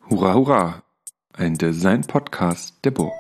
Hurra, hurra! Ein Design-Podcast der Bo.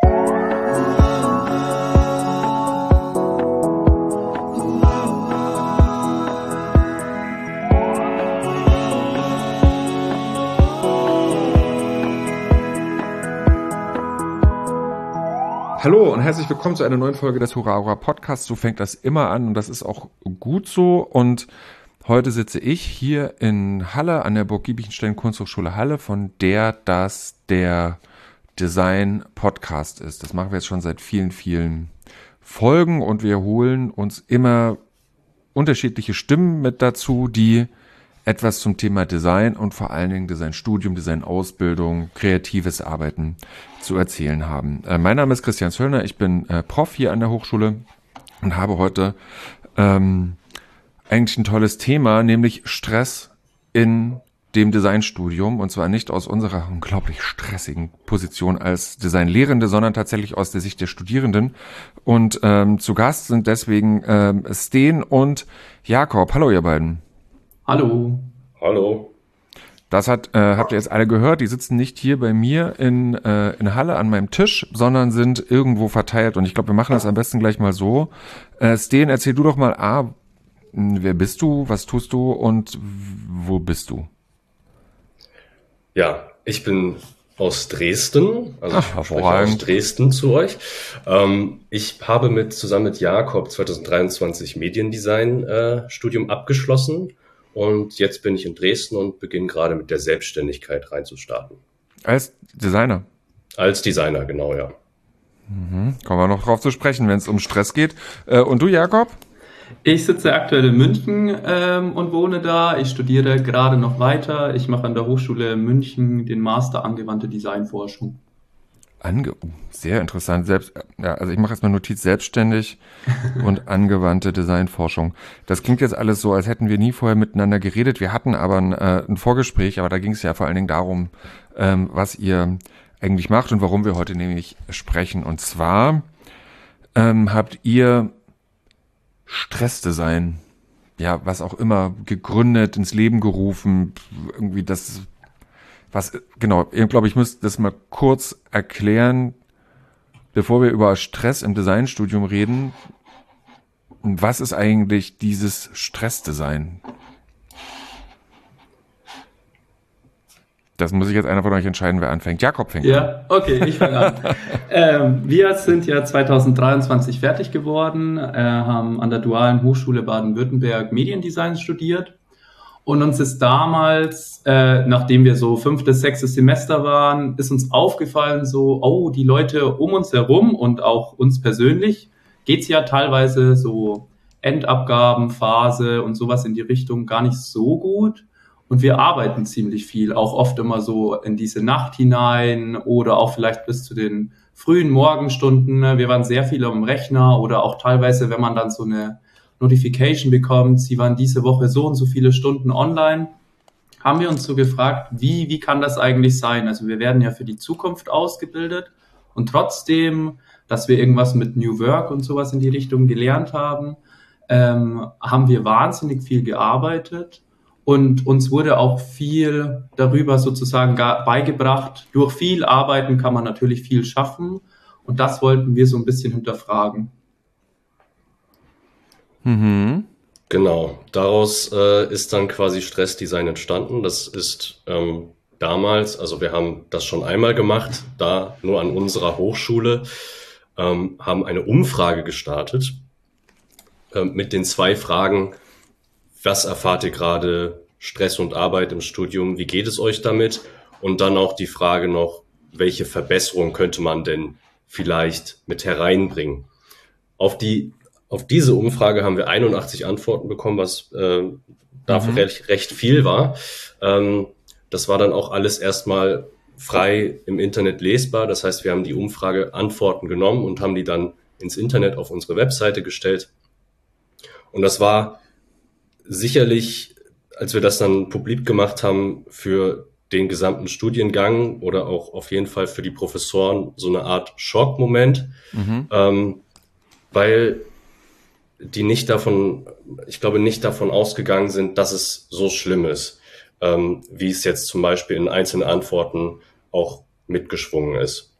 Hallo und herzlich willkommen zu einer neuen Folge des Hurra, hurra Podcasts. So fängt das immer an und das ist auch gut so. Und heute sitze ich hier in Halle an der Burg Giebichenstein Kunsthochschule Halle, von der das der Design-Podcast ist. Das machen wir jetzt schon seit vielen, vielen Folgen und wir holen uns immer unterschiedliche Stimmen mit dazu, die etwas zum Thema Design und vor allen Dingen Designstudium, Designausbildung, kreatives Arbeiten zu erzählen haben. Mein Name ist Christian Zöllner, ich bin Prof hier an der Hochschule und habe heute eigentlich ein tolles Thema, nämlich Stress in dem Designstudium, und zwar nicht aus unserer unglaublich stressigen Position als Designlehrende, sondern tatsächlich aus der Sicht der Studierenden. Und zu Gast sind deswegen Sten und Jakob. Hallo ihr beiden. Hallo. Hallo. Das habt ihr jetzt alle gehört. Die sitzen nicht hier bei mir in Halle an meinem Tisch, sondern sind irgendwo verteilt. Und ich glaube, wir machen das am besten gleich mal so. Sten, erzähl du doch mal, wer bist du, was tust du und wo bist du? Ja, ich bin aus Dresden, also ich spreche aus Dresden zu euch. Ich habe zusammen mit Jakob 2023 Mediendesign-Studium abgeschlossen. Und jetzt bin ich in Dresden und beginne gerade mit der Selbstständigkeit reinzustarten. Als Designer? Als Designer, genau, ja. Kommen wir noch drauf zu sprechen, wenn es um Stress geht. Und du, Jakob? Ich sitze aktuell in München und wohne da. Ich studiere gerade noch weiter. Ich mache an der Hochschule München den Master Angewandte Designforschung. Sehr interessant. Also ich mache jetzt mal Notiz, selbstständig und angewandte Designforschung. Das klingt jetzt alles so, als hätten wir nie vorher miteinander geredet. Wir hatten aber ein Vorgespräch, aber da ging es ja vor allen Dingen darum, was ihr eigentlich macht und warum wir heute nämlich sprechen. Und zwar habt ihr Stressdesign, ja, was auch immer, gegründet, ins Leben gerufen, irgendwie das. Ich glaube, ich muss das mal kurz erklären, bevor wir über Stress im Designstudium reden. Was ist eigentlich dieses Stressdesign? Das muss ich jetzt einer von euch entscheiden, wer anfängt. Jakob fängt an. Ja, okay, ich fange an. Wir sind ja 2023 fertig geworden, haben an der Dualen Hochschule Baden-Württemberg Mediendesign studiert. Und uns ist damals, nachdem wir so 5., 6. Semester waren, ist uns aufgefallen so, die Leute um uns herum und auch uns persönlich geht's ja teilweise so Endabgabenphase und sowas in die Richtung gar nicht so gut. Und wir arbeiten ziemlich viel, auch oft immer so in diese Nacht hinein oder auch vielleicht bis zu den frühen Morgenstunden. Wir waren sehr viel am Rechner oder auch teilweise, wenn man dann so eine Notification bekommt, Sie waren diese Woche so und so viele Stunden online, haben wir uns so gefragt, wie kann das eigentlich sein? Also wir werden ja für die Zukunft ausgebildet und trotzdem, dass wir irgendwas mit New Work und sowas in die Richtung gelernt haben, haben wir wahnsinnig viel gearbeitet und uns wurde auch viel darüber sozusagen beigebracht. Durch viel Arbeiten kann man natürlich viel schaffen und das wollten wir so ein bisschen hinterfragen. Genau, daraus ist dann quasi Stressdesign entstanden. Das ist damals, also wir haben das schon einmal gemacht, da nur an unserer Hochschule, haben eine Umfrage gestartet mit den 2 Fragen, was erfahrt ihr gerade, Stress und Arbeit im Studium, wie geht es euch damit? Und dann auch die Frage noch, welche Verbesserung könnte man denn vielleicht mit hereinbringen? Auf diese Umfrage haben wir 81 Antworten bekommen, was dafür recht viel war. Das war dann auch alles erstmal frei im Internet lesbar. Das heißt, wir haben die Umfrage-Antworten genommen und haben die dann ins Internet auf unsere Webseite gestellt. Und das war sicherlich, als wir das dann publik gemacht haben, für den gesamten Studiengang oder auch auf jeden Fall für die Professoren so eine Art Schockmoment, weil die nicht davon ausgegangen sind, dass es so schlimm ist, wie es jetzt zum Beispiel in einzelnen Antworten auch mitgeschwungen ist.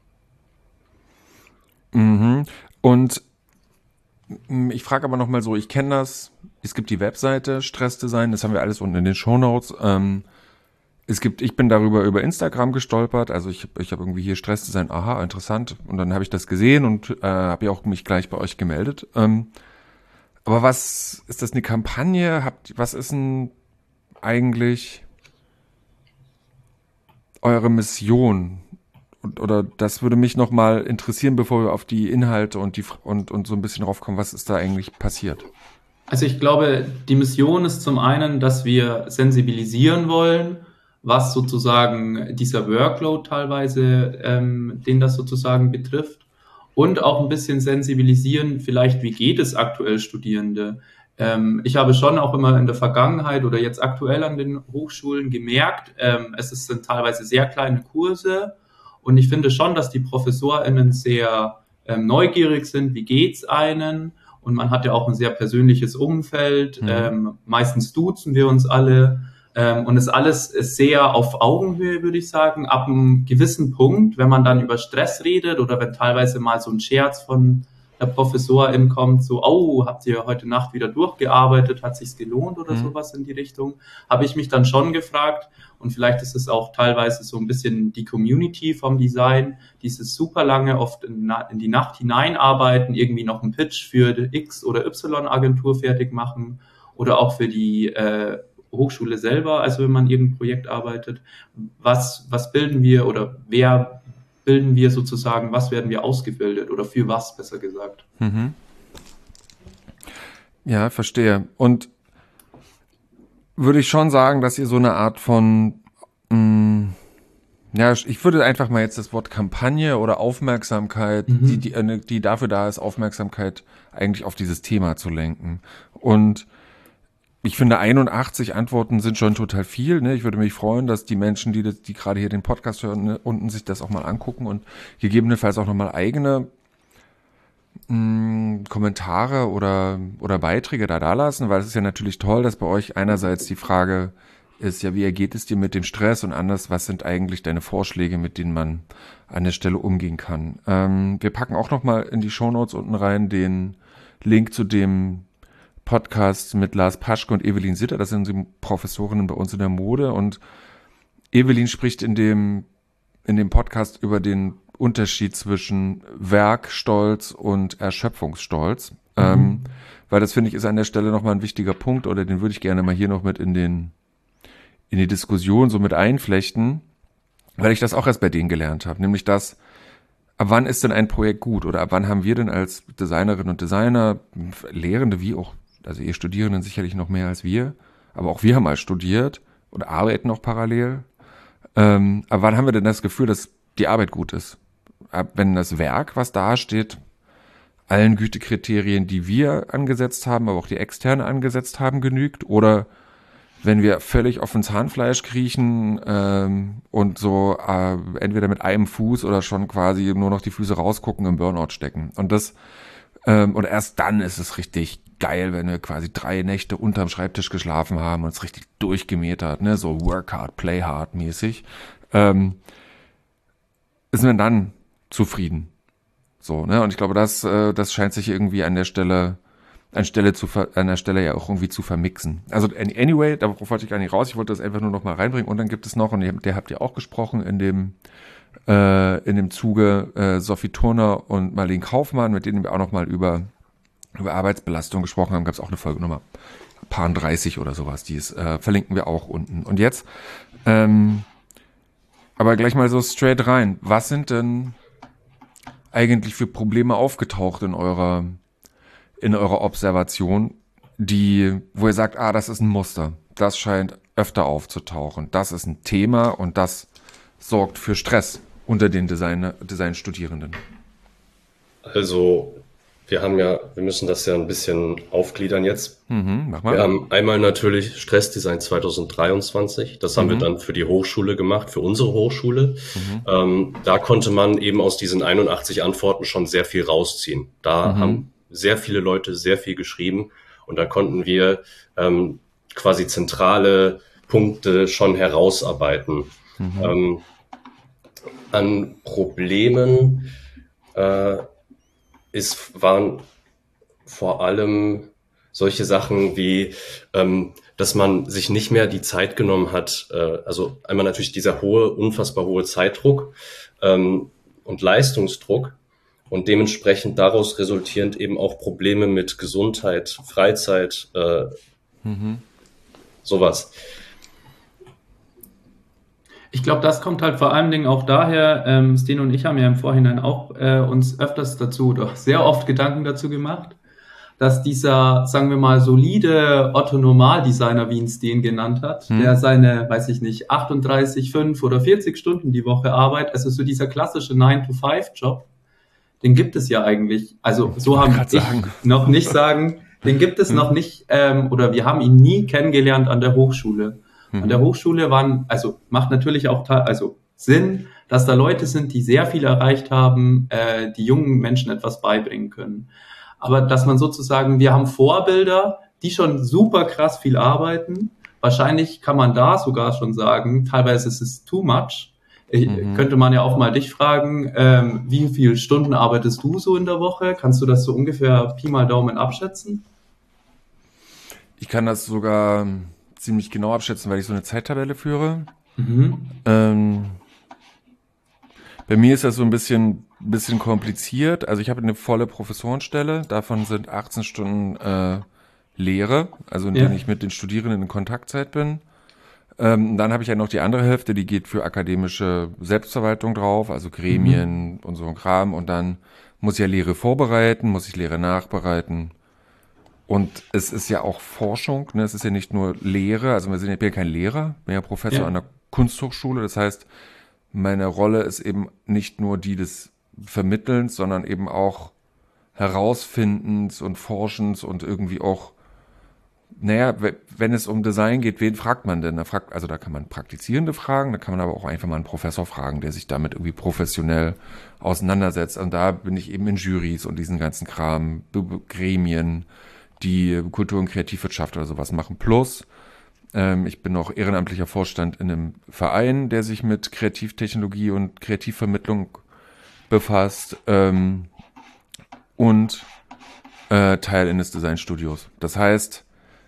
Mhm. Und ich frage aber nochmal so, ich kenne das, es gibt die Webseite Stressdesign, das haben wir alles unten in den Shownotes. Ich bin darüber über Instagram gestolpert, also ich habe irgendwie hier Stressdesign, aha, interessant. Und dann habe ich das gesehen und habe ja auch mich gleich bei euch gemeldet. Aber was ist das, eine Kampagne? Was ist denn eigentlich eure Mission? Oder das würde mich nochmal interessieren, bevor wir auf die Inhalte und so ein bisschen drauf kommen, was ist da eigentlich passiert? Also ich glaube, die Mission ist zum einen, dass wir sensibilisieren wollen, was sozusagen dieser Workload teilweise, den das sozusagen betrifft, und auch ein bisschen sensibilisieren, vielleicht wie geht es aktuell Studierende. Ich habe schon auch immer in der Vergangenheit oder jetzt aktuell an den Hochschulen gemerkt, sind teilweise sehr kleine Kurse, und ich finde schon, dass die ProfessorInnen sehr neugierig sind, wie geht's einen? Und man hat ja auch ein sehr persönliches Umfeld. Meistens duzen wir uns alle. Und es alles ist sehr auf Augenhöhe, würde ich sagen. Ab einem gewissen Punkt, wenn man dann über Stress redet oder wenn teilweise mal so ein Scherz von der Professorin kommt, so, oh, habt ihr heute Nacht wieder durchgearbeitet, hat sich's gelohnt oder sowas in die Richtung, habe ich mich dann schon gefragt. Und vielleicht ist es auch teilweise so ein bisschen die Community vom Design, dieses super lange oft in die Nacht hineinarbeiten, irgendwie noch einen Pitch für die X- oder Y-Agentur fertig machen oder auch für die Hochschule selber, also wenn man irgendein Projekt arbeitet. Was bilden wir oder wer bilden wir sozusagen, was werden wir ausgebildet oder für was, besser gesagt. Mhm. Ja, verstehe. Und würde ich schon sagen, dass ihr so eine Art von, ja, ich würde einfach mal jetzt das Wort Kampagne oder Aufmerksamkeit, die dafür da ist, Aufmerksamkeit eigentlich auf dieses Thema zu lenken. Und ich finde, 81 Antworten sind schon total viel. Ne? Ich würde mich freuen, dass die Menschen, die gerade hier den Podcast hören, ne, unten sich das auch mal angucken und gegebenenfalls auch nochmal eigene Kommentare oder Beiträge da lassen, weil es ist ja natürlich toll, dass bei euch einerseits die Frage ist, ja, wie ergeht es dir mit dem Stress, und anders, was sind eigentlich deine Vorschläge, mit denen man an der Stelle umgehen kann. Wir packen auch nochmal in die Shownotes unten rein den Link zu dem Podcast mit Lars Paschke und Evelyn Sitter, das sind die Professorinnen bei uns in der Mode, und Evelyn spricht in dem Podcast über den Unterschied zwischen Werkstolz und Erschöpfungsstolz, weil das, finde ich, ist an der Stelle nochmal ein wichtiger Punkt, oder den würde ich gerne mal hier noch mit in die Diskussion so mit einflechten, weil ich das auch erst bei denen gelernt habe, nämlich das, ab wann ist denn ein Projekt gut, oder ab wann haben wir denn als Designerinnen und Designer, Lehrende wie auch, also ihr Studierenden sicherlich noch mehr als wir, aber auch wir haben mal studiert oder arbeiten auch parallel. Aber wann haben wir denn das Gefühl, dass die Arbeit gut ist? Wenn das Werk, was da steht, allen Gütekriterien, die wir angesetzt haben, aber auch die externe angesetzt haben, genügt? Oder wenn wir völlig auf dem Zahnfleisch kriechen und so entweder mit einem Fuß oder schon quasi nur noch die Füße rausgucken, im Burnout stecken. Und oder erst dann ist es richtig geil, wenn wir quasi 3 Nächte unterm Schreibtisch geschlafen haben und es richtig durchgemäht hat, ne, so work hard, play hard mäßig, sind wir dann zufrieden. So, ne, und ich glaube, das scheint sich irgendwie an der Stelle ja auch irgendwie zu vermixen. Also anyway, darauf wollte ich gar nicht raus, ich wollte das einfach nur noch mal reinbringen, und dann gibt es noch, und der habt ihr auch gesprochen in dem Zuge, Sophie Turner und Marlene Kaufmann, mit denen wir auch noch mal über Arbeitsbelastung gesprochen haben, gab es auch eine Folge Nummer 30 oder sowas, die verlinken wir auch unten. Und jetzt, aber gleich mal so straight rein, was sind denn eigentlich für Probleme aufgetaucht in eurer Observation, wo ihr sagt, das ist ein Muster, das scheint öfter aufzutauchen, das ist ein Thema und das sorgt für Stress unter den Designstudierenden? Also wir müssen das ja ein bisschen aufgliedern jetzt. Mach mal. Wir haben einmal natürlich Stressdesign 2023. Das haben wir dann für die Hochschule gemacht, für unsere Hochschule. Da konnte man eben aus diesen 81 Antworten schon sehr viel rausziehen. Da haben sehr viele Leute sehr viel geschrieben, und da konnten wir quasi zentrale Punkte schon herausarbeiten. an Problemen waren vor allem solche Sachen wie, dass man sich nicht mehr die Zeit genommen hat, also einmal natürlich dieser unfassbar hohe Zeitdruck und Leistungsdruck und dementsprechend daraus resultierend eben auch Probleme mit Gesundheit, Freizeit, sowas. Ich glaube, das kommt halt vor allen Dingen auch daher, Sten und ich haben ja im Vorhinein auch uns öfters dazu oder sehr oft Gedanken dazu gemacht, dass dieser, sagen wir mal, solide Otto-Normaldesigner, wie ihn Sten genannt hat, der seine, weiß ich nicht, 38, 5 oder 40 Stunden die Woche arbeitet, also so dieser klassische 9-to-5-Job, den gibt es ja eigentlich, also so haben ich noch nicht sagen, den gibt es noch nicht, oder wir haben ihn nie kennengelernt an der Hochschule. An der Hochschule macht natürlich auch Sinn, dass da Leute sind, die sehr viel erreicht haben, die jungen Menschen etwas beibringen können. Aber dass man sozusagen, wir haben Vorbilder, die schon super krass viel arbeiten. Wahrscheinlich kann man da sogar schon sagen, teilweise ist es too much. Könnte man ja auch mal dich fragen, wie viele Stunden arbeitest du so in der Woche? Kannst du das so ungefähr Pi mal Daumen abschätzen? Ich kann das sogar ziemlich genau abschätzen, weil ich so eine Zeittabelle führe. Bei mir ist das so ein bisschen kompliziert. Also ich habe eine volle Professorenstelle, davon sind 18 Stunden Lehre, also in denen ich mit den Studierenden in Kontaktzeit bin. Dann habe ich ja noch die andere Hälfte, die geht für akademische Selbstverwaltung drauf, also Gremien und so ein Kram. Und dann muss ich ja Lehre vorbereiten, muss ich Lehre nachbereiten. Und es ist ja auch Forschung, ne? Es ist ja nicht nur Lehre, also ich bin ja kein Lehrer, bin ja Professor an der Kunsthochschule. Das heißt, meine Rolle ist eben nicht nur die des Vermittelns, sondern eben auch Herausfindens und Forschens und irgendwie auch, naja, wenn es um Design geht, wen fragt man denn? Da kann man Praktizierende fragen, da kann man aber auch einfach mal einen Professor fragen, der sich damit irgendwie professionell auseinandersetzt. Und da bin ich eben in Jurys und diesen ganzen Kram, Gremien, die Kultur- und Kreativwirtschaft oder sowas machen. Plus, ich bin auch ehrenamtlicher Vorstand in einem Verein, der sich mit Kreativtechnologie und Kreativvermittlung befasst und Teil eines Designstudios. Das heißt,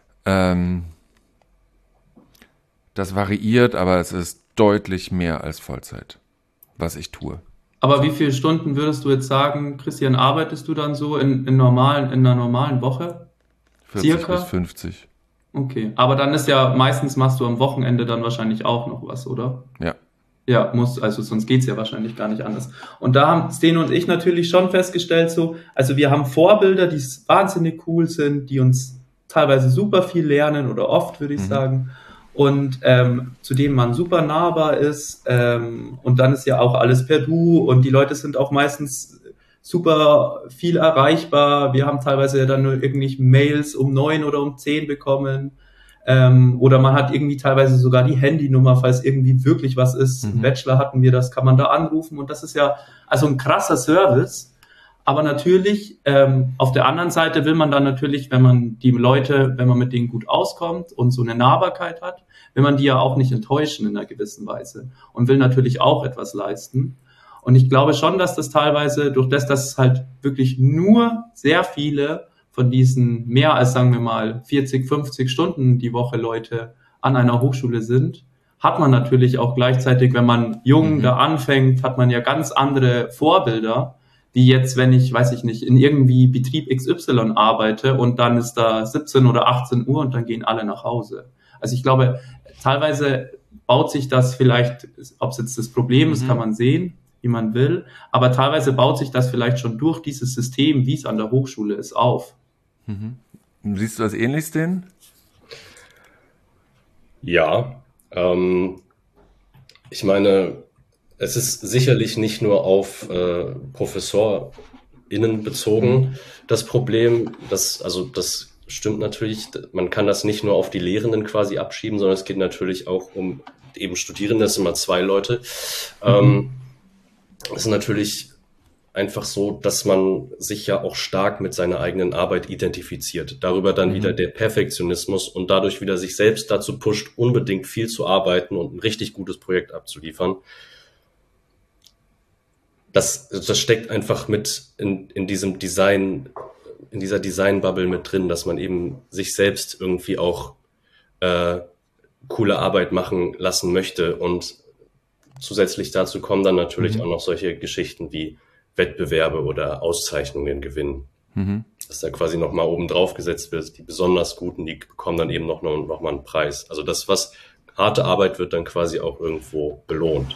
das variiert, aber es ist deutlich mehr als Vollzeit, was ich tue. Aber wie viele Stunden würdest du jetzt sagen, Christian, arbeitest du dann so in einer normalen Woche? 40 bis 50. Okay, aber dann ist ja, meistens machst du am Wochenende dann wahrscheinlich auch noch was, oder? Ja. Ja, also sonst geht's ja wahrscheinlich gar nicht anders. Und da haben Sten und ich natürlich schon festgestellt, also wir haben Vorbilder, die wahnsinnig cool sind, die uns teilweise super viel lernen oder oft, würde ich sagen, und zu denen man super nahbar ist. Und dann ist ja auch alles per Du und die Leute sind auch meistens super viel erreichbar. Wir haben teilweise ja dann nur irgendwie Mails um 9 oder um 10 bekommen. Oder man hat irgendwie teilweise sogar die Handynummer, falls irgendwie wirklich was ist. Im Bachelor hatten wir das, kann man da anrufen. Und das ist ja also ein krasser Service. Aber natürlich, auf der anderen Seite will man dann natürlich, wenn man mit denen gut auskommt und so eine Nahbarkeit hat, will man die ja auch nicht enttäuschen in einer gewissen Weise und will natürlich auch etwas leisten. Und ich glaube schon, dass das teilweise, durch das, dass halt wirklich nur sehr viele von diesen mehr als, sagen wir mal, 40, 50 Stunden die Woche Leute an einer Hochschule sind, hat man natürlich auch gleichzeitig, wenn man jung da anfängt, hat man ja ganz andere Vorbilder, wie jetzt, wenn ich, weiß ich nicht, in irgendwie Betrieb XY arbeite und dann ist da 17 oder 18 Uhr und dann gehen alle nach Hause. Also ich glaube, teilweise baut sich das vielleicht, ob es jetzt das Problem ist, kann man sehen, wie man will, aber teilweise baut sich das vielleicht schon durch dieses System, wie es an der Hochschule ist, auf. Siehst du das ähnlich, Sten? Ja, ich meine, es ist sicherlich nicht nur auf ProfessorInnen bezogen, das Problem, das stimmt natürlich, man kann das nicht nur auf die Lehrenden quasi abschieben, sondern es geht natürlich auch um eben Studierende, das sind immer 2 Leute. Es ist natürlich einfach so, dass man sich ja auch stark mit seiner eigenen Arbeit identifiziert. Darüber dann wieder der Perfektionismus und dadurch wieder sich selbst dazu pusht, unbedingt viel zu arbeiten und ein richtig gutes Projekt abzuliefern. das steckt einfach mit in diesem Design, in dieser Design-Bubble mit drin, dass man eben sich selbst irgendwie auch coole Arbeit machen lassen möchte. Und zusätzlich dazu kommen dann natürlich auch noch solche Geschichten wie Wettbewerbe oder Auszeichnungen gewinnen. Dass da quasi nochmal oben drauf gesetzt wird. Die besonders Guten, die bekommen dann eben noch mal einen Preis. Also das, was harte Arbeit wird dann quasi auch irgendwo belohnt.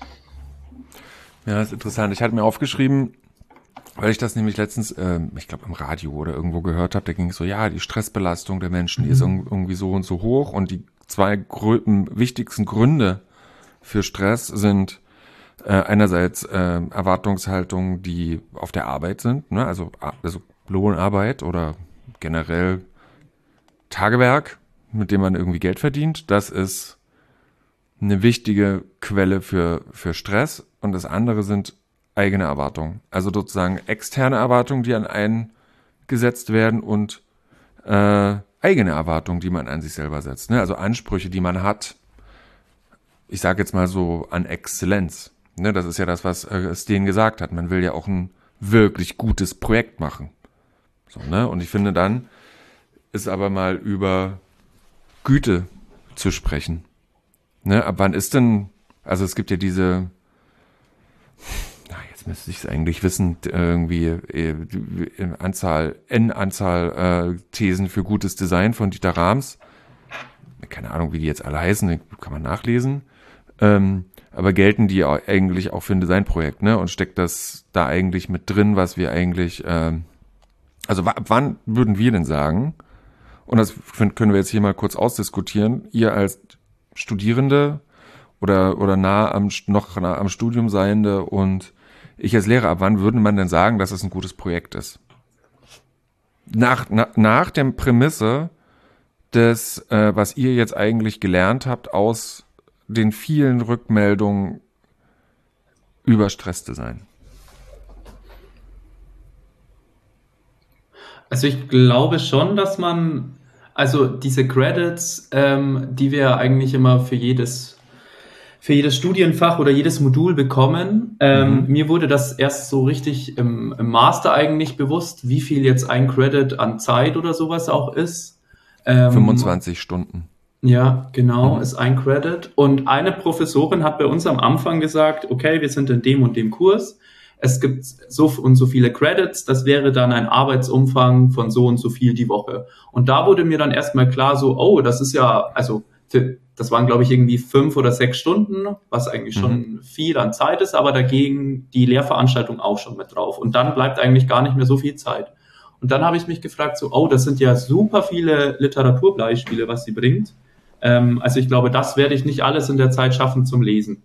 Ja, das ist interessant. Ich hatte mir aufgeschrieben, weil ich das nämlich letztens, ich glaube im Radio oder irgendwo gehört habe, da ging es so, ja, die Stressbelastung der Menschen, die ist irgendwie so und so hoch und die zwei wichtigsten Gründe für Stress sind einerseits Erwartungshaltungen, die auf der Arbeit sind, ne? Also Lohnarbeit oder generell Tagewerk, mit dem man irgendwie Geld verdient. Das ist eine wichtige Quelle für Stress. Und das andere sind eigene Erwartungen. Also sozusagen externe Erwartungen, die an einen gesetzt werden und eigene Erwartungen, die man an sich selber setzt. Ne? Also Ansprüche, die man hat. Ich sage jetzt mal so an Exzellenz. Ne? Das ist ja das, was Steen gesagt hat. Man will ja auch ein wirklich gutes Projekt machen. So, ne? Und ich finde, dann ist aber mal über Güte zu sprechen. Ne? Ab wann ist denn, also es gibt ja diese, jetzt müsste ich es eigentlich wissen, irgendwie Anzahl Thesen für gutes Design von Dieter Rams. Keine Ahnung, wie die jetzt alle heißen, kann man nachlesen. Aber gelten die eigentlich auch für ein Designprojekt, ne? Und steckt das da eigentlich mit drin, was wir eigentlich, also ab wann würden wir denn sagen, und das können wir jetzt hier mal kurz ausdiskutieren, ihr als Studierende oder noch nah am Studium Seiende und ich als Lehrer, ab wann würde man denn sagen, dass es ein gutes Projekt ist? Nach der Prämisse des, was ihr jetzt eigentlich gelernt habt aus den vielen Rückmeldungen über Stressdesign. Also ich glaube schon, dass man, also diese Credits, die wir eigentlich immer für jedes Studienfach oder jedes Modul bekommen, mir wurde das erst so richtig im Master eigentlich bewusst, wie viel jetzt ein Credit an Zeit oder sowas auch ist. 25 Stunden. Ja, genau, ist ein Credit. Und eine Professorin hat bei uns am Anfang gesagt, okay, wir sind in dem und dem Kurs. Es gibt so und so viele Credits, das wäre dann ein Arbeitsumfang von so und so viel die Woche. Und da wurde mir dann erstmal klar so, oh, das ist ja, also das waren, glaube ich, irgendwie 5 oder 6 Stunden, was eigentlich schon viel an Zeit ist, aber dagegen die Lehrveranstaltung auch schon mit drauf. Und dann bleibt eigentlich gar nicht mehr so viel Zeit. Und dann habe ich mich gefragt, so, oh, das sind ja super viele Literaturbeispiele, was sie bringt. Also ich glaube, das werde ich nicht alles in der Zeit schaffen zum Lesen.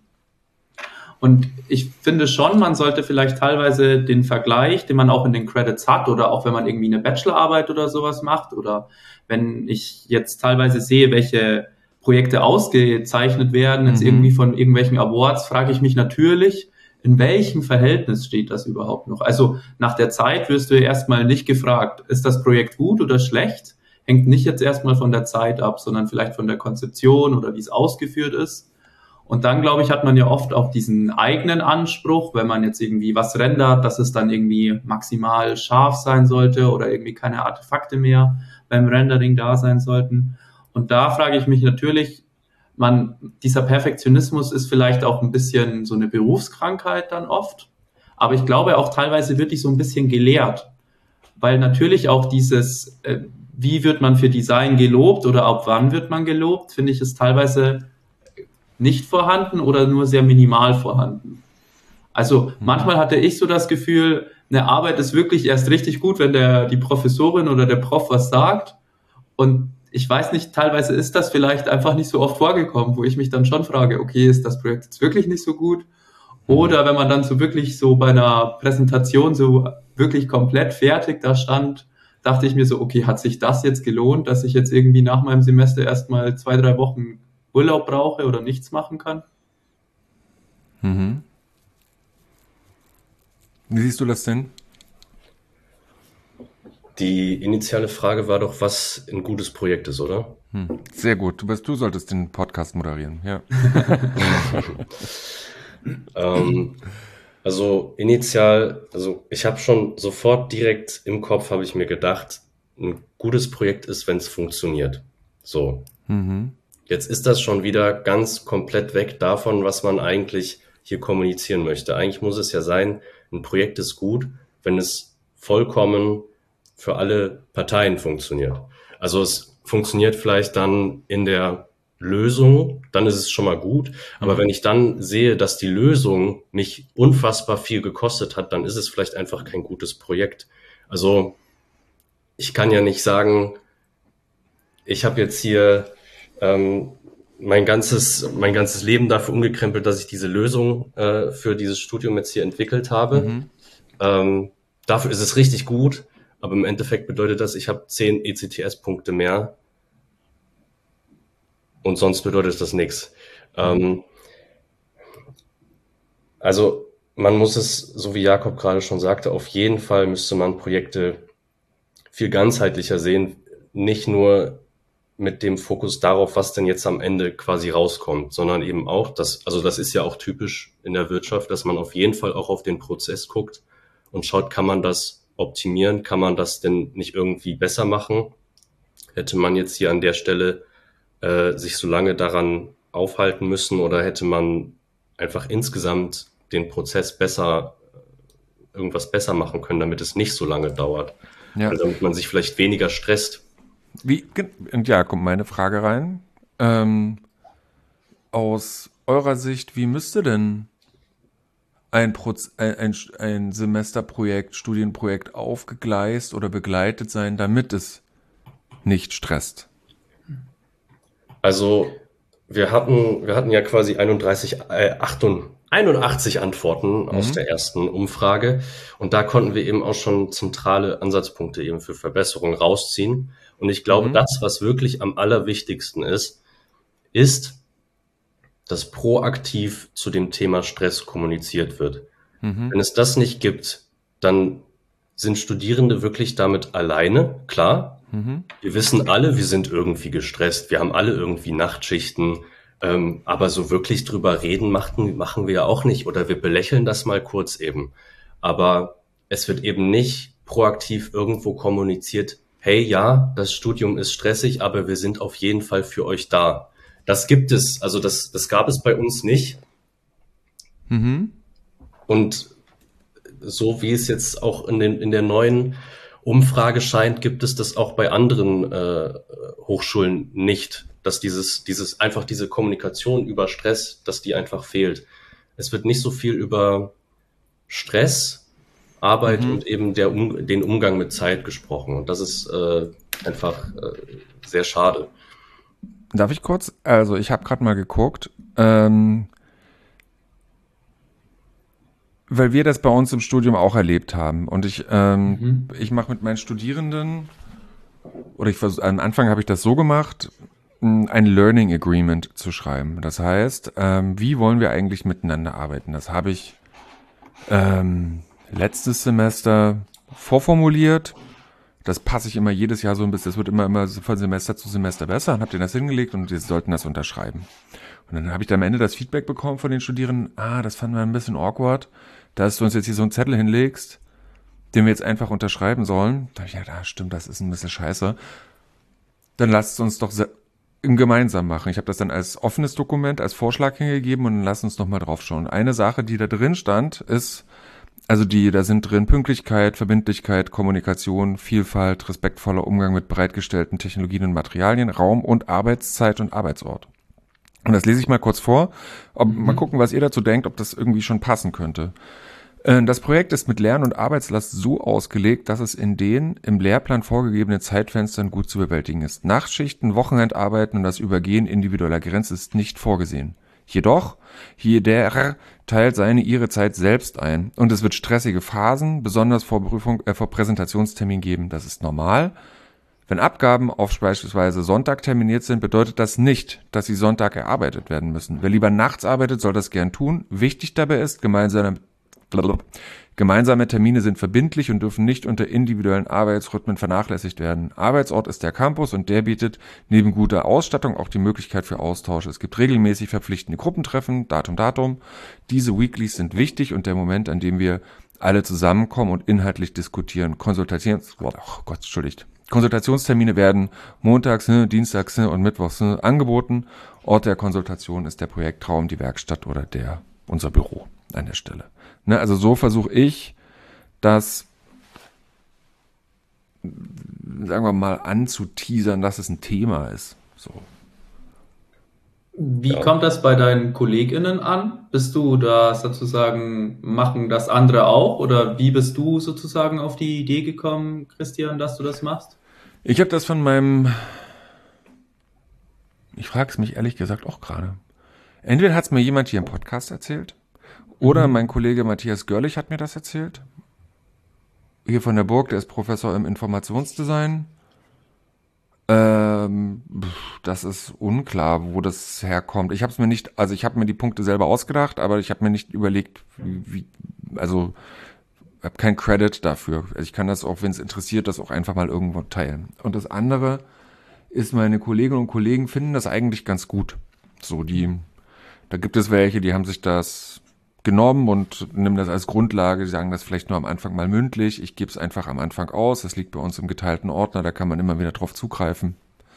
Und ich finde schon, man sollte vielleicht teilweise den Vergleich, den man auch in den Credits hat oder auch wenn man irgendwie eine Bachelorarbeit oder sowas macht oder wenn ich jetzt teilweise sehe, welche Projekte ausgezeichnet werden, jetzt irgendwie von irgendwelchen Awards, frage ich mich natürlich, in welchem Verhältnis steht das überhaupt noch? Also nach der Zeit wirst du erstmal nicht gefragt, ist das Projekt gut oder schlecht? Hängt nicht jetzt erstmal von der Zeit ab, sondern vielleicht von der Konzeption oder wie es ausgeführt ist. Und dann, glaube ich, hat man ja oft auch diesen eigenen Anspruch, wenn man jetzt irgendwie was rendert, dass es dann irgendwie maximal scharf sein sollte oder irgendwie keine Artefakte mehr beim Rendering da sein sollten. Und da frage ich mich natürlich, dieser Perfektionismus ist vielleicht auch ein bisschen so eine Berufskrankheit dann oft. Aber ich glaube auch teilweise wirklich so ein bisschen gelehrt. Weil natürlich auch dieses, wie wird man für Design gelobt oder ab wann wird man gelobt, finde ich, ist teilweise nicht vorhanden oder nur sehr minimal vorhanden. Also manchmal hatte ich so das Gefühl, eine Arbeit ist wirklich erst richtig gut, wenn die Professorin oder der Prof was sagt. Und ich weiß nicht, teilweise ist das vielleicht einfach nicht so oft vorgekommen, wo ich mich dann schon frage, okay, ist das Projekt jetzt wirklich nicht so gut? Oder wenn man dann so wirklich so bei einer Präsentation so wirklich komplett fertig da stand, dachte ich mir so, okay, hat sich das jetzt gelohnt, dass ich jetzt irgendwie nach meinem Semester erstmal 2-3 Wochen Urlaub brauche oder nichts machen kann? Wie siehst du das denn? Die initiale Frage war doch, was ein gutes Projekt ist, oder? Sehr gut. Du solltest den Podcast moderieren, ja. Also initial, also ich habe schon sofort direkt im Kopf, habe ich mir gedacht, ein gutes Projekt ist, wenn es funktioniert. So, jetzt ist das schon wieder ganz komplett weg davon, was man eigentlich hier kommunizieren möchte. Eigentlich muss es ja sein, ein Projekt ist gut, wenn es vollkommen für alle Parteien funktioniert. Also es funktioniert vielleicht dann in der Lösung, dann ist es schon mal gut. Aber wenn ich dann sehe, dass die Lösung mich unfassbar viel gekostet hat, dann ist es vielleicht einfach kein gutes Projekt. Also ich kann ja nicht sagen, ich habe jetzt hier mein ganzes Leben dafür umgekrempelt, dass ich diese Lösung für dieses Studium jetzt hier entwickelt habe. Dafür ist es richtig gut, aber im Endeffekt bedeutet das, ich habe 10 ECTS-Punkte mehr und sonst bedeutet das nichts. Also man muss es, so wie Jakob gerade schon sagte, auf jeden Fall müsste man Projekte viel ganzheitlicher sehen, nicht nur mit dem Fokus darauf, was denn jetzt am Ende quasi rauskommt, sondern eben auch, das ist ja auch typisch in der Wirtschaft, dass man auf jeden Fall auch auf den Prozess guckt und schaut, kann man das optimieren, kann man das denn nicht irgendwie besser machen? Hätte man jetzt hier an der Stelle sich so lange daran aufhalten müssen oder hätte man einfach insgesamt den Prozess irgendwas besser machen können, damit es nicht so lange dauert, damit man sich vielleicht weniger stresst. Und ja, kommt meine Frage rein. Aus eurer Sicht, wie müsste denn ein Semesterprojekt, Studienprojekt aufgegleist oder begleitet sein, damit es nicht stresst? Also wir hatten ja quasi 81 Antworten aus der ersten Umfrage und da konnten wir eben auch schon zentrale Ansatzpunkte eben für Verbesserungen rausziehen. Und ich glaube, das, was wirklich am allerwichtigsten ist, dass proaktiv zu dem Thema Stress kommuniziert wird. Wenn es das nicht gibt, dann sind Studierende wirklich damit alleine, klar. Wir wissen alle, wir sind irgendwie gestresst, wir haben alle irgendwie Nachtschichten, aber so wirklich drüber reden machen wir ja auch nicht oder wir belächeln das mal kurz eben. Aber es wird eben nicht proaktiv irgendwo kommuniziert, hey, ja, das Studium ist stressig, aber wir sind auf jeden Fall für euch da. Das gibt es, also das gab es bei uns nicht. Und so wie es jetzt auch in der neuen Umfrage scheint, gibt es das auch bei anderen Hochschulen nicht, dass diese Kommunikation über Stress, dass die einfach fehlt. Es wird nicht so viel über Stress, Arbeit und eben den Umgang mit Zeit gesprochen. Und das ist einfach sehr schade. Darf ich kurz? Also ich habe gerade mal geguckt, weil wir das bei uns im Studium auch erlebt haben. Und ich mache mit meinen Studierenden, oder am Anfang habe ich das so gemacht, ein Learning Agreement zu schreiben. Das heißt, wie wollen wir eigentlich miteinander arbeiten? Das habe ich letztes Semester vorformuliert. Das passe ich immer jedes Jahr so ein bisschen. Das wird immer von Semester zu Semester besser. Und habe denen das hingelegt und die sollten das unterschreiben. Und dann habe ich am Ende das Feedback bekommen von den Studierenden. Das fanden wir ein bisschen awkward, dass du uns jetzt hier so einen Zettel hinlegst, den wir jetzt einfach unterschreiben sollen. Da habe ich gedacht, stimmt, das ist ein bisschen scheiße. Dann lasst es uns doch gemeinsam machen. Ich habe das dann als offenes Dokument, als Vorschlag hingegeben und dann lasst uns nochmal drauf schauen. Eine Sache, die da drin stand, ist, da sind drin Pünktlichkeit, Verbindlichkeit, Kommunikation, Vielfalt, respektvoller Umgang mit bereitgestellten Technologien und Materialien, Raum und Arbeitszeit und Arbeitsort. Und das lese ich mal kurz vor. Mal gucken, was ihr dazu denkt, ob das irgendwie schon passen könnte. Das Projekt ist mit Lern- und Arbeitslast so ausgelegt, dass es in den im Lehrplan vorgegebenen Zeitfenstern gut zu bewältigen ist. Nachtschichten, Wochenendarbeiten und das Übergehen individueller Grenzen ist nicht vorgesehen. Jedoch, jeder teilt ihre Zeit selbst ein und es wird stressige Phasen, besonders vor Präsentationstermin geben. Das ist normal. Wenn Abgaben auf beispielsweise Sonntag terminiert sind, bedeutet das nicht, dass sie Sonntag erarbeitet werden müssen. Wer lieber nachts arbeitet, soll das gern tun. Wichtig dabei ist, Gemeinsame Termine sind verbindlich und dürfen nicht unter individuellen Arbeitsrhythmen vernachlässigt werden. Arbeitsort ist der Campus und der bietet neben guter Ausstattung auch die Möglichkeit für Austausch. Es gibt regelmäßig verpflichtende Gruppentreffen, Datum. Diese Weeklies sind wichtig und der Moment, an dem wir alle zusammenkommen und inhaltlich diskutieren. Konsultationstermine werden montags, dienstags und mittwochs angeboten. Ort der Konsultation ist der Projektraum, die Werkstatt oder unser Büro an der Stelle. Ne, also so versuche ich, das, sagen wir mal, anzuteasern, dass es ein Thema ist. So. Wie kommt das bei deinen KollegInnen an? Bist du da sozusagen, machen das andere auch? Oder wie bist du sozusagen auf die Idee gekommen, Christian, dass du das machst? Ich habe das ich frage es mich ehrlich gesagt auch gerade. Entweder hat es mir jemand hier im Podcast erzählt, oder mein Kollege Matthias Görlich hat mir das erzählt. Hier von der Burg, der ist Professor im Informationsdesign. Das ist unklar, wo das herkommt. Ich habe mir die Punkte selber ausgedacht, aber ich habe mir nicht überlegt, habe keinen Credit dafür. Also ich kann das auch, wenn es interessiert, das auch einfach mal irgendwo teilen. Und das andere ist, meine Kolleginnen und Kollegen finden das eigentlich ganz gut. Da gibt es welche, die haben sich das genommen und nehmen das als Grundlage, die sagen das vielleicht nur am Anfang mal mündlich, ich gebe es einfach am Anfang aus, das liegt bei uns im geteilten Ordner, da kann man immer wieder drauf zugreifen.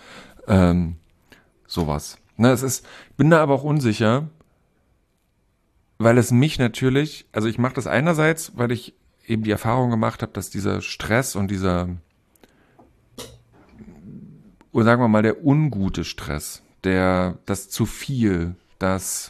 Sowas. Ich bin da aber auch unsicher, weil es mich natürlich, also ich mache das einerseits, weil ich eben die Erfahrung gemacht habe, dass dieser Stress und sagen wir mal, der ungute Stress, das zu viel, das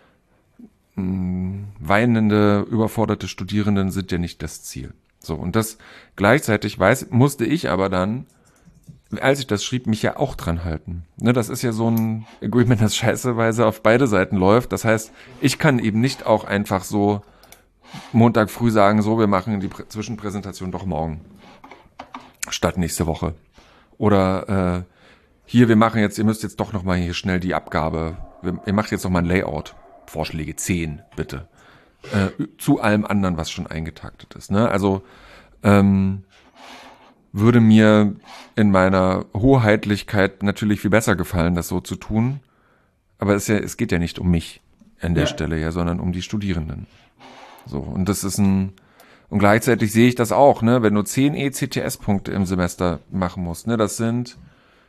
weinende, überforderte Studierenden sind ja nicht das Ziel. So, und das gleichzeitig musste ich aber dann, als ich das schrieb, mich ja auch dran halten. Ne, das ist ja so ein Agreement, das scheißeweise auf beide Seiten läuft. Das heißt, ich kann eben nicht auch einfach so Montag früh sagen, so, wir machen die Zwischenpräsentation doch morgen statt nächste Woche. Oder ihr müsst jetzt doch nochmal hier schnell die Abgabe, ihr macht jetzt nochmal ein Layout. Vorschläge 10, bitte. Zu allem anderen, was schon eingetaktet ist. Ne? Also würde mir in meiner Hoheitlichkeit natürlich viel besser gefallen, das so zu tun. Aber es geht ja nicht um mich an der Stelle, ja, sondern um die Studierenden. So, und das ist und gleichzeitig sehe ich das auch, ne, wenn du 10 ECTS-Punkte im Semester machen musst, ne, das sind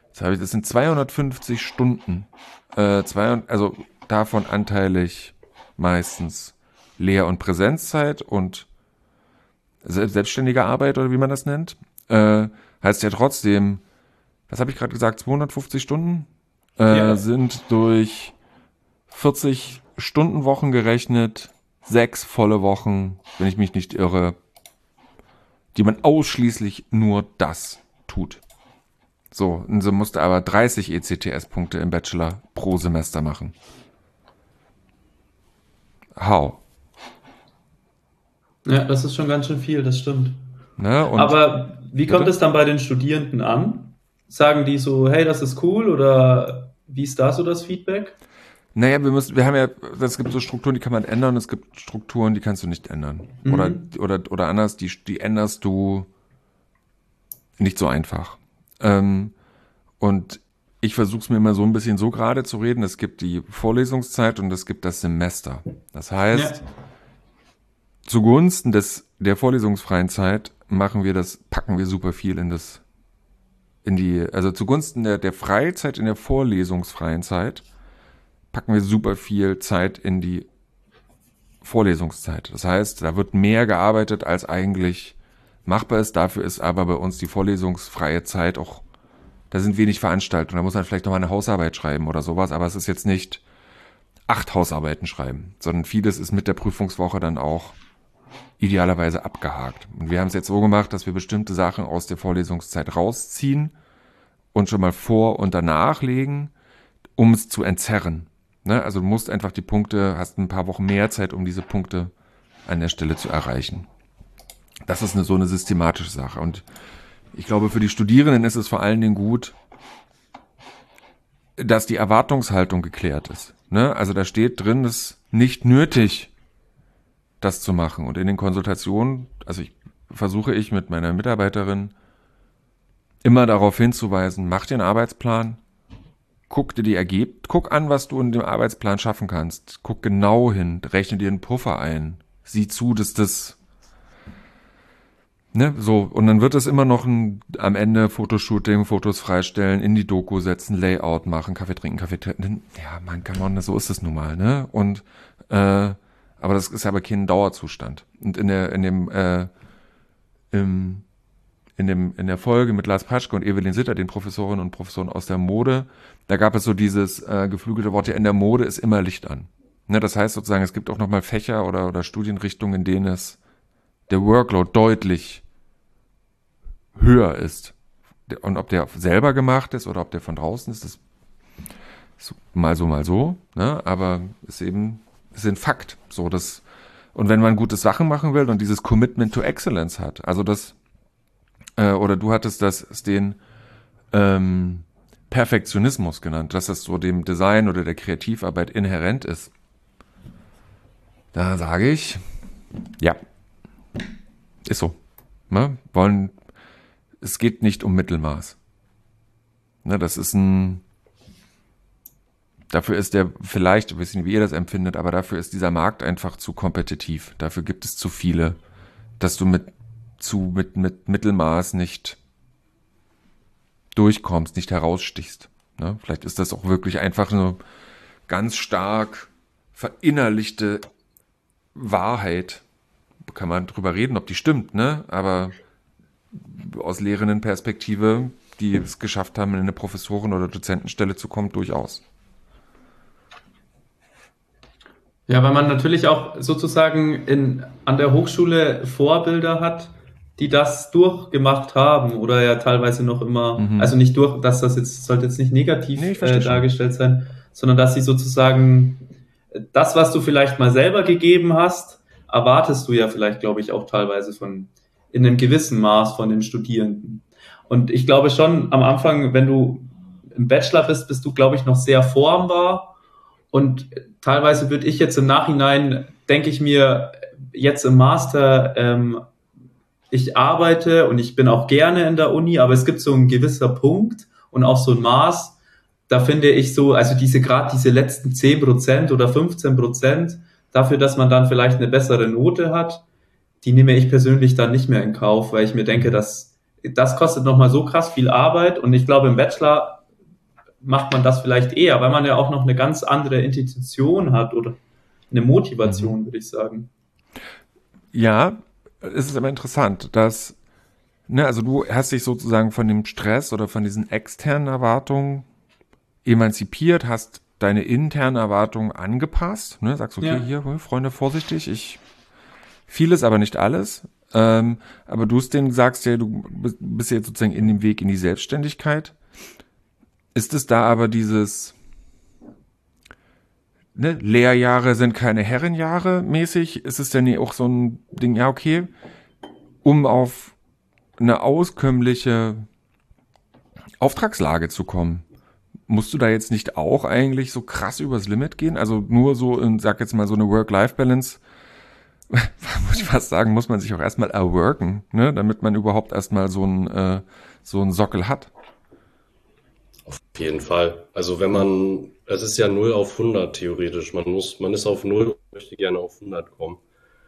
250 Stunden, also davon anteilig meistens Lehr- und Präsenzzeit und selbstständige Arbeit oder wie man das nennt, heißt ja trotzdem, was habe ich gerade gesagt, 250 Stunden sind durch 40 Stundenwochen gerechnet, 6 volle Wochen, wenn ich mich nicht irre, die man ausschließlich nur das tut. So, und so musste aber 30 ECTS-Punkte im Bachelor pro Semester machen. How? Ja, das ist schon ganz schön viel, das stimmt. Ne? Aber wie kommt es dann bei den Studierenden an? Sagen die so, hey, das ist cool, oder wie ist da so das Feedback? Naja, es gibt so Strukturen, die kann man ändern, es gibt Strukturen, die kannst du nicht ändern. Oder anders, die änderst du nicht so einfach. Und ich versuche es mir immer so ein bisschen so gerade zu reden, es gibt die Vorlesungszeit und es gibt das Semester. Das heißt, zugunsten der vorlesungsfreien Zeit packen wir super viel also zugunsten der Freizeit in der vorlesungsfreien Zeit packen wir super viel Zeit in die Vorlesungszeit. Das heißt, da wird mehr gearbeitet, als eigentlich machbar ist. Dafür ist aber bei uns die vorlesungsfreie Zeit auch, da sind wenig Veranstaltungen. Da muss man vielleicht nochmal eine Hausarbeit schreiben oder sowas, aber es ist jetzt nicht 8 Hausarbeiten schreiben, sondern vieles ist mit der Prüfungswoche dann auch idealerweise abgehakt. Und wir haben es jetzt so gemacht, dass wir bestimmte Sachen aus der Vorlesungszeit rausziehen und schon mal vor und danach legen, um es zu entzerren. Ne? Also du musst einfach die Punkte, hast ein paar Wochen mehr Zeit, um diese Punkte an der Stelle zu erreichen. Das ist so eine systematische Sache. Und ich glaube, für die Studierenden ist es vor allen Dingen gut, dass die Erwartungshaltung geklärt ist. Ne? Also da steht drin, es ist nicht nötig, das zu machen. Und in den Konsultationen, versuche ich mit meiner Mitarbeiterin immer darauf hinzuweisen, mach dir einen Arbeitsplan, guck dir die Ergebnisse, guck an, was du in dem Arbeitsplan schaffen kannst. Guck genau hin, rechne dir einen Puffer ein. Sieh zu, dass das, ne, so. Und dann wird es immer noch am Ende Fotoshooting, Fotos freistellen, in die Doku setzen, Layout machen, Kaffee trinken. Ja, man kann man, so ist es nun mal, ne? Und, aber das ist aber kein Dauerzustand. Und in der Folge mit Lars Patschke und Evelyn Sitter, den Professorinnen und Professoren aus der Mode, da gab es so dieses geflügelte Wort, ja, in der Mode ist immer Licht an. Ne, das heißt sozusagen, es gibt auch nochmal Fächer oder Studienrichtungen, in denen der Workload deutlich höher ist. Und ob der selber gemacht ist oder ob der von draußen ist, das ist mal so, ne? Aber ist ein Fakt. So, und wenn man gute Sachen machen will und dieses Commitment to Excellence hat, also oder du hattest den Perfektionismus genannt, dass das so dem Design oder der Kreativarbeit inhärent ist. Da sage ich, ja, ist so. Ne? Es geht nicht um Mittelmaß. Ne, dafür ist vielleicht, ich weiß nicht, wie ihr das empfindet, aber dafür ist dieser Markt einfach zu kompetitiv. Dafür gibt es zu viele, dass du mit Mittelmaß nicht durchkommst, nicht herausstichst. Ne? Vielleicht ist das auch wirklich einfach eine ganz stark verinnerlichte Wahrheit. Kann man drüber reden, ob die stimmt, ne? Aber aus lehrenden Perspektive, die es geschafft haben, in eine Professoren- oder Dozentenstelle zu kommen, durchaus. Ja, weil man natürlich auch sozusagen an der Hochschule Vorbilder hat, die das durchgemacht haben oder ja teilweise noch immer, also nicht durch, sollte jetzt nicht negativ dargestellt sein, sondern dass sie sozusagen das, was du vielleicht mal selber gegeben hast, erwartest du ja vielleicht, glaube ich, auch teilweise in einem gewissen Maß von den Studierenden. Und ich glaube schon, am Anfang, wenn du im Bachelor bist du, glaube ich, noch sehr formbar. Und teilweise würde ich jetzt im Nachhinein, denke ich mir, jetzt im Master, ich arbeite und ich bin auch gerne in der Uni, aber es gibt so ein gewisser Punkt und auch so ein Maß, da finde ich so, also gerade diese letzten 10% oder 15% dafür, dass man dann vielleicht eine bessere Note hat, die nehme ich persönlich dann nicht mehr in Kauf, weil ich mir denke, das kostet nochmal so krass viel Arbeit und ich glaube, im Bachelor macht man das vielleicht eher, weil man ja auch noch eine ganz andere Institution hat oder eine Motivation, würde ich sagen. Ja, es ist aber interessant, dass, ne, also du hast dich sozusagen von dem Stress oder von diesen externen Erwartungen emanzipiert, hast deine internen Erwartungen angepasst, ne, sagst, okay, hier, Freunde, vorsichtig, vieles, aber nicht alles, aber du sagst ja, du bist jetzt sozusagen in dem Weg in die Selbstständigkeit. Ist es da aber dieses, ne, Lehrjahre sind keine Herrenjahre mäßig? Ist es denn auch so ein Ding, ja, okay, um auf eine auskömmliche Auftragslage zu kommen, musst du da jetzt nicht auch eigentlich so krass übers Limit gehen? Also nur so, sag jetzt mal so eine Work-Life-Balance, muss ich fast sagen, muss man sich auch erstmal erworken, ne, damit man überhaupt erstmal so einen Sockel hat. Auf jeden Fall. Also es ist ja 0 auf 100 theoretisch. Man ist auf 0 und möchte gerne auf 100 kommen.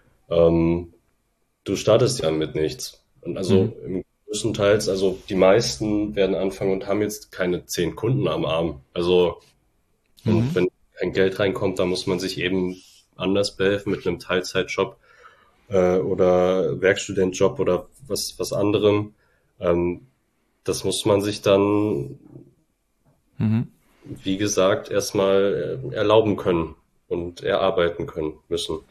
Du startest ja mit nichts. Und also im größten Teils, also die meisten werden anfangen und haben jetzt keine 10 Kunden am Arm. Also, und wenn kein Geld reinkommt, dann muss man sich eben anders behelfen mit einem Teilzeitjob oder Werkstudentjob oder was anderem. Das muss man sich dann wie gesagt, erstmal erlauben können und erarbeiten können müssen.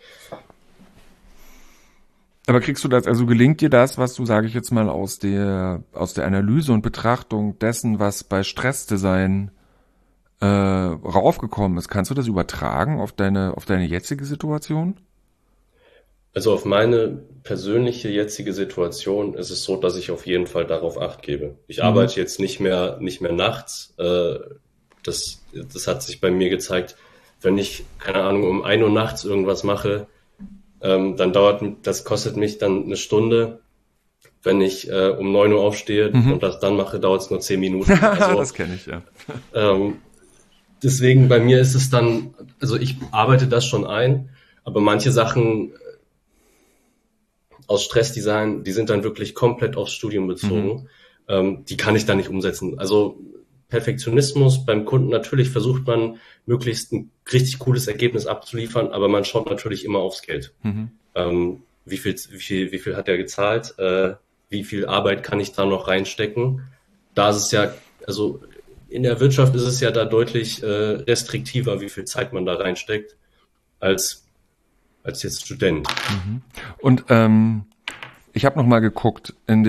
Aber kriegst du das, also gelingt dir das, was du, sage ich jetzt mal, aus der Analyse und Betrachtung dessen, was bei Stressdesign raufgekommen ist, kannst du das übertragen auf deine jetzige Situation? Also auf meine persönliche jetzige Situation ist es so, dass ich auf jeden Fall darauf Acht gebe. Ich arbeite jetzt nicht mehr nachts. Das hat sich bei mir gezeigt, wenn ich, keine Ahnung, um 1 Uhr nachts irgendwas mache, Das kostet mich dann eine Stunde. Wenn ich um 9 Uhr aufstehe und das dann mache, dauert es nur 10 Minuten. Also, das kenne ich, ja. Deswegen bei mir ist es dann, also ich arbeite das schon ein, aber manche Sachen aus Stressdesign, die sind dann wirklich komplett aufs Studium bezogen. Die kann ich dann nicht umsetzen. Also Perfektionismus beim Kunden, natürlich versucht man, möglichst ein richtig cooles Ergebnis abzuliefern, aber man schaut natürlich immer aufs Geld. Wie viel hat er gezahlt? Wie viel Arbeit kann ich da noch reinstecken? Da ist es ja, also in der Wirtschaft ist es ja da deutlich restriktiver, wie viel Zeit man da reinsteckt, als jetzt Student. Und ich habe noch mal geguckt in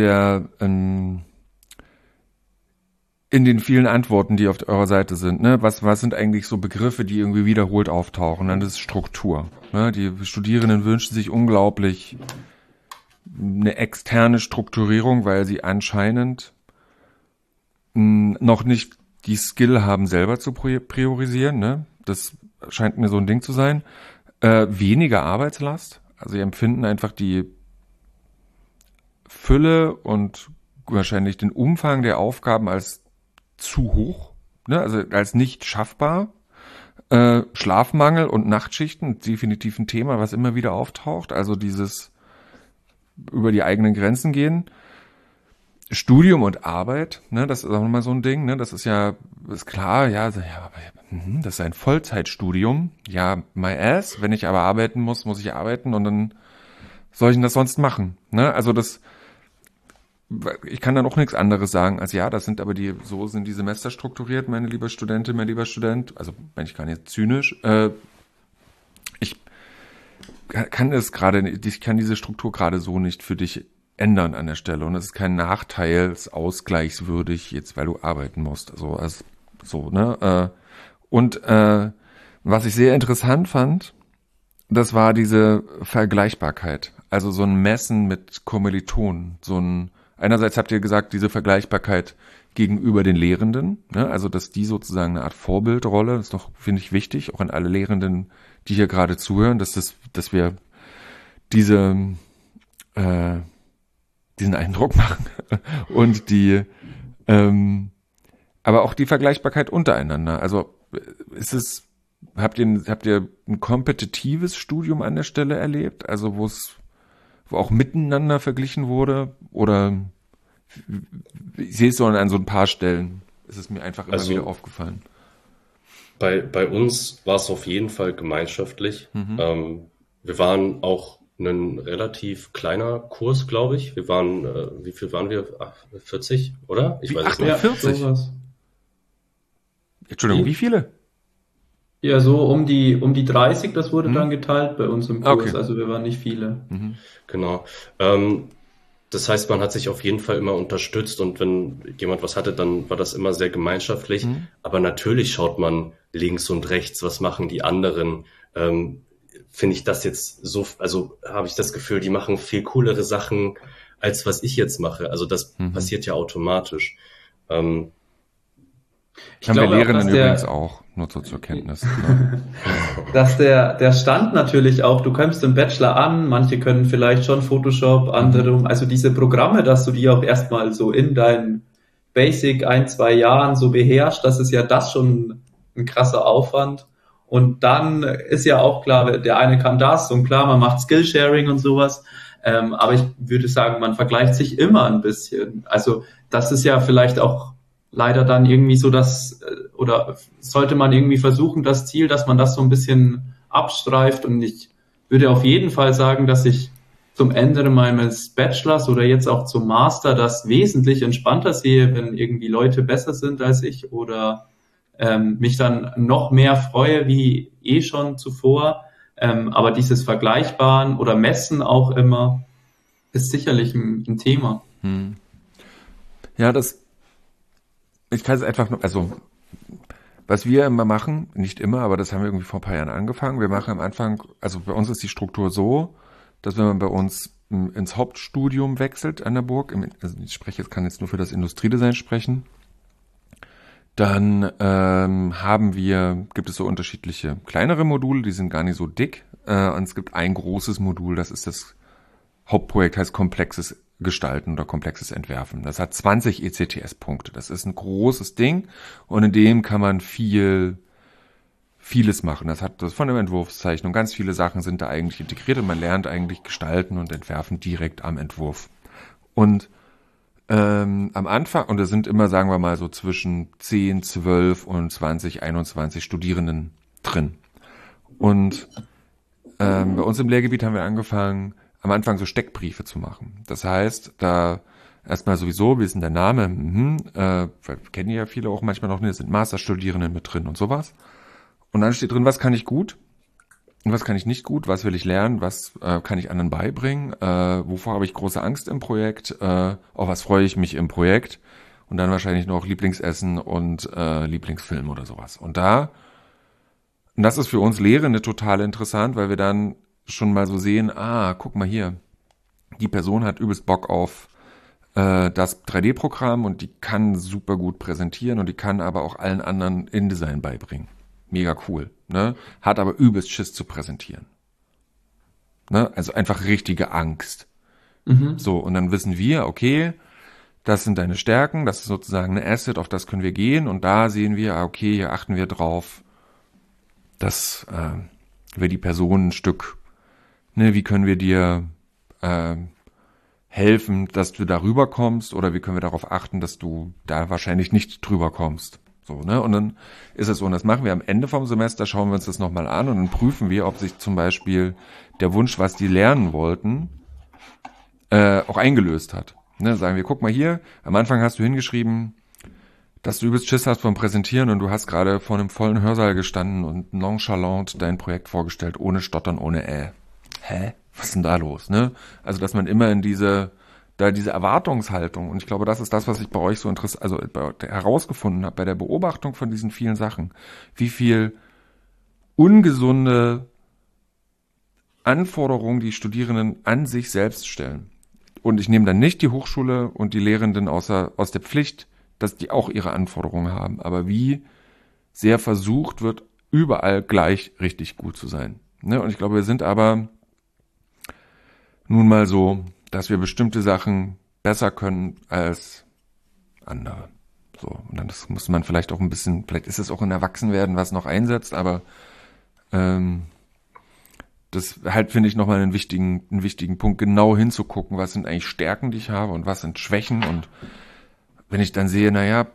den vielen Antworten, die auf eurer Seite sind, ne? Was sind eigentlich so Begriffe, die irgendwie wiederholt auftauchen? Dann ist Struktur. Ne? Die Studierenden wünschen sich unglaublich eine externe Strukturierung, weil sie anscheinend noch nicht die Skill haben, selber zu priorisieren. Ne? Das scheint mir so ein Ding zu sein. Weniger Arbeitslast. Also sie empfinden einfach die Fülle und wahrscheinlich den Umfang der Aufgaben als zu hoch, ne? Also als nicht schaffbar. Schlafmangel und Nachtschichten, definitiv ein Thema, was immer wieder auftaucht. Also dieses über die eigenen Grenzen gehen. Studium und Arbeit, ne, das ist auch nochmal so ein Ding, ne, das ist klar, ja, aber das ist ein Vollzeitstudium, ja, my ass, wenn ich aber arbeiten muss ich arbeiten und dann soll ich denn das sonst machen, ne, also ich kann dann auch nichts anderes sagen als, ja, so sind die Semester strukturiert, meine liebe Studentin, mein lieber Student, also, wenn ich gar nicht zynisch, ich kann diese Struktur gerade so nicht für dich ändern an der Stelle und es ist kein nachteilsausgleichswürdig jetzt, weil du arbeiten musst, ne? Und was ich sehr interessant fand, das war diese Vergleichbarkeit, also so ein Messen mit Kommilitonen, einerseits habt ihr gesagt, diese Vergleichbarkeit gegenüber den Lehrenden, ne? Also dass die sozusagen eine Art Vorbildrolle, das ist doch, finde ich, wichtig, auch an alle Lehrenden, die hier gerade zuhören, dass wir diesen Eindruck machen und aber auch die Vergleichbarkeit untereinander. Also habt ihr ein kompetitives Studium an der Stelle erlebt? Also wo auch miteinander verglichen wurde? Oder ich sehe es so an so ein paar Stellen. Es ist mir einfach immer wieder aufgefallen. Bei uns war es auf jeden Fall gemeinschaftlich. Wir waren auch ein relativ kleiner Kurs, glaube ich. Wir waren, wie viel waren wir? 40, oder? Ich weiß es nicht. 48? Entschuldigung, wie viele? Ja, so um die 30, das wurde dann geteilt bei uns im Kurs. Okay. Also wir waren nicht viele. Genau. Das heißt, man hat sich auf jeden Fall immer unterstützt und wenn jemand was hatte, dann war das immer sehr gemeinschaftlich. Aber natürlich schaut man links und rechts, was machen die anderen. Finde ich das jetzt so, also habe ich das Gefühl, die machen viel coolere Sachen, als was ich jetzt mache. Also das passiert ja automatisch. Ich glaube, Lehrenden übrigens auch, nur so zur Kenntnis. Ne? Dass der Stand natürlich auch, du kommst im Bachelor an, manche können vielleicht schon Photoshop, andere, also diese Programme, dass du die auch erstmal so in dein Basic 1-2 Jahren so beherrschst, das ist ja das schon ein krasser Aufwand. Und dann ist ja auch klar, der eine kann das und klar, man macht Skillsharing und sowas. Aber ich würde sagen, man vergleicht sich immer ein bisschen. Also das ist ja vielleicht auch leider dann irgendwie so, oder sollte man irgendwie versuchen, das Ziel, dass man das so ein bisschen abstreift. Und ich würde auf jeden Fall sagen, dass ich zum Ende meines Bachelors oder jetzt auch zum Master das wesentlich entspannter sehe, wenn irgendwie Leute besser sind als ich oder mich dann noch mehr freue wie schon zuvor. Aber dieses Vergleichbaren oder Messen auch immer ist sicherlich ein Thema. Ja, ich kann es einfach nur, also was wir immer machen, nicht immer, aber das haben wir irgendwie vor ein paar Jahren angefangen. Wir machen am Anfang, also bei uns ist die Struktur so, dass wenn man bei uns ins Hauptstudium wechselt an der Burg, also kann jetzt nur für das Industriedesign sprechen, dann gibt es so unterschiedliche kleinere Module, die sind gar nicht so dick, und es gibt ein großes Modul, das ist das Hauptprojekt, heißt komplexes Gestalten oder komplexes Entwerfen. Das hat 20 ECTS-Punkte. Das ist ein großes Ding und in dem kann man vieles machen. Das hat das von der Entwurfszeichnung, ganz viele Sachen sind da eigentlich integriert und man lernt eigentlich gestalten und entwerfen direkt am Entwurf. Und am Anfang, und da sind immer, sagen wir mal, so zwischen 10, 12 und 20, 21 Studierenden drin. Und bei uns im Lehrgebiet haben wir angefangen, am Anfang so Steckbriefe zu machen. Das heißt, da erstmal sowieso, wie ist denn der Name? Kennen ja viele auch manchmal noch nicht, sind Masterstudierende mit drin und sowas. Und dann steht drin, was kann ich gut und was kann ich nicht gut, was will ich lernen, was kann ich anderen beibringen, wovor habe ich große Angst im Projekt, auf was freue ich mich im Projekt und dann wahrscheinlich noch Lieblingsessen und Lieblingsfilm oder sowas. Und das ist für uns Lehrende total interessant, weil wir dann schon mal so sehen, guck mal hier, die Person hat übelst Bock auf das 3D-Programm und die kann super gut präsentieren und die kann aber auch allen anderen InDesign beibringen. Mega cool, ne? Hat aber übelst Schiss zu präsentieren. Ne? Also einfach richtige Angst. So, und dann wissen wir, okay, das sind deine Stärken, das ist sozusagen eine Asset, auf das können wir gehen und da sehen wir, okay, hier achten wir drauf, dass wir die Person ein Stück, ne, wie können wir dir helfen, dass du da rüberkommst oder wie können wir darauf achten, dass du da wahrscheinlich nicht drüber kommst. So, ne? Und dann ist es so, und das machen wir am Ende vom Semester, schauen wir uns das nochmal an und dann prüfen wir, ob sich zum Beispiel der Wunsch, was die lernen wollten, auch eingelöst hat. Ne? Sagen wir, guck mal hier, am Anfang hast du hingeschrieben, dass du übelst Schiss hast vom Präsentieren und du hast gerade vor einem vollen Hörsaal gestanden und nonchalant dein Projekt vorgestellt, ohne Stottern, ohne Hä? Was ist denn da los? Ne? Also, dass man immer in diese Erwartungshaltung, und ich glaube, das ist das, was ich bei euch so herausgefunden habe, bei der Beobachtung von diesen vielen Sachen, wie viel ungesunde Anforderungen die Studierenden an sich selbst stellen. Und ich nehme dann nicht die Hochschule und die Lehrenden aus der Pflicht, dass die auch ihre Anforderungen haben, aber wie sehr versucht wird, überall gleich richtig gut zu sein. Ne? Und ich glaube, wir sind aber nun mal so, dass wir bestimmte Sachen besser können als andere. So, und dann muss man vielleicht auch ein bisschen, vielleicht ist es auch ein Erwachsenwerden, was noch einsetzt, aber das halt finde ich nochmal einen wichtigen Punkt, genau hinzugucken, was sind eigentlich Stärken, die ich habe und was sind Schwächen. Und wenn ich dann sehe,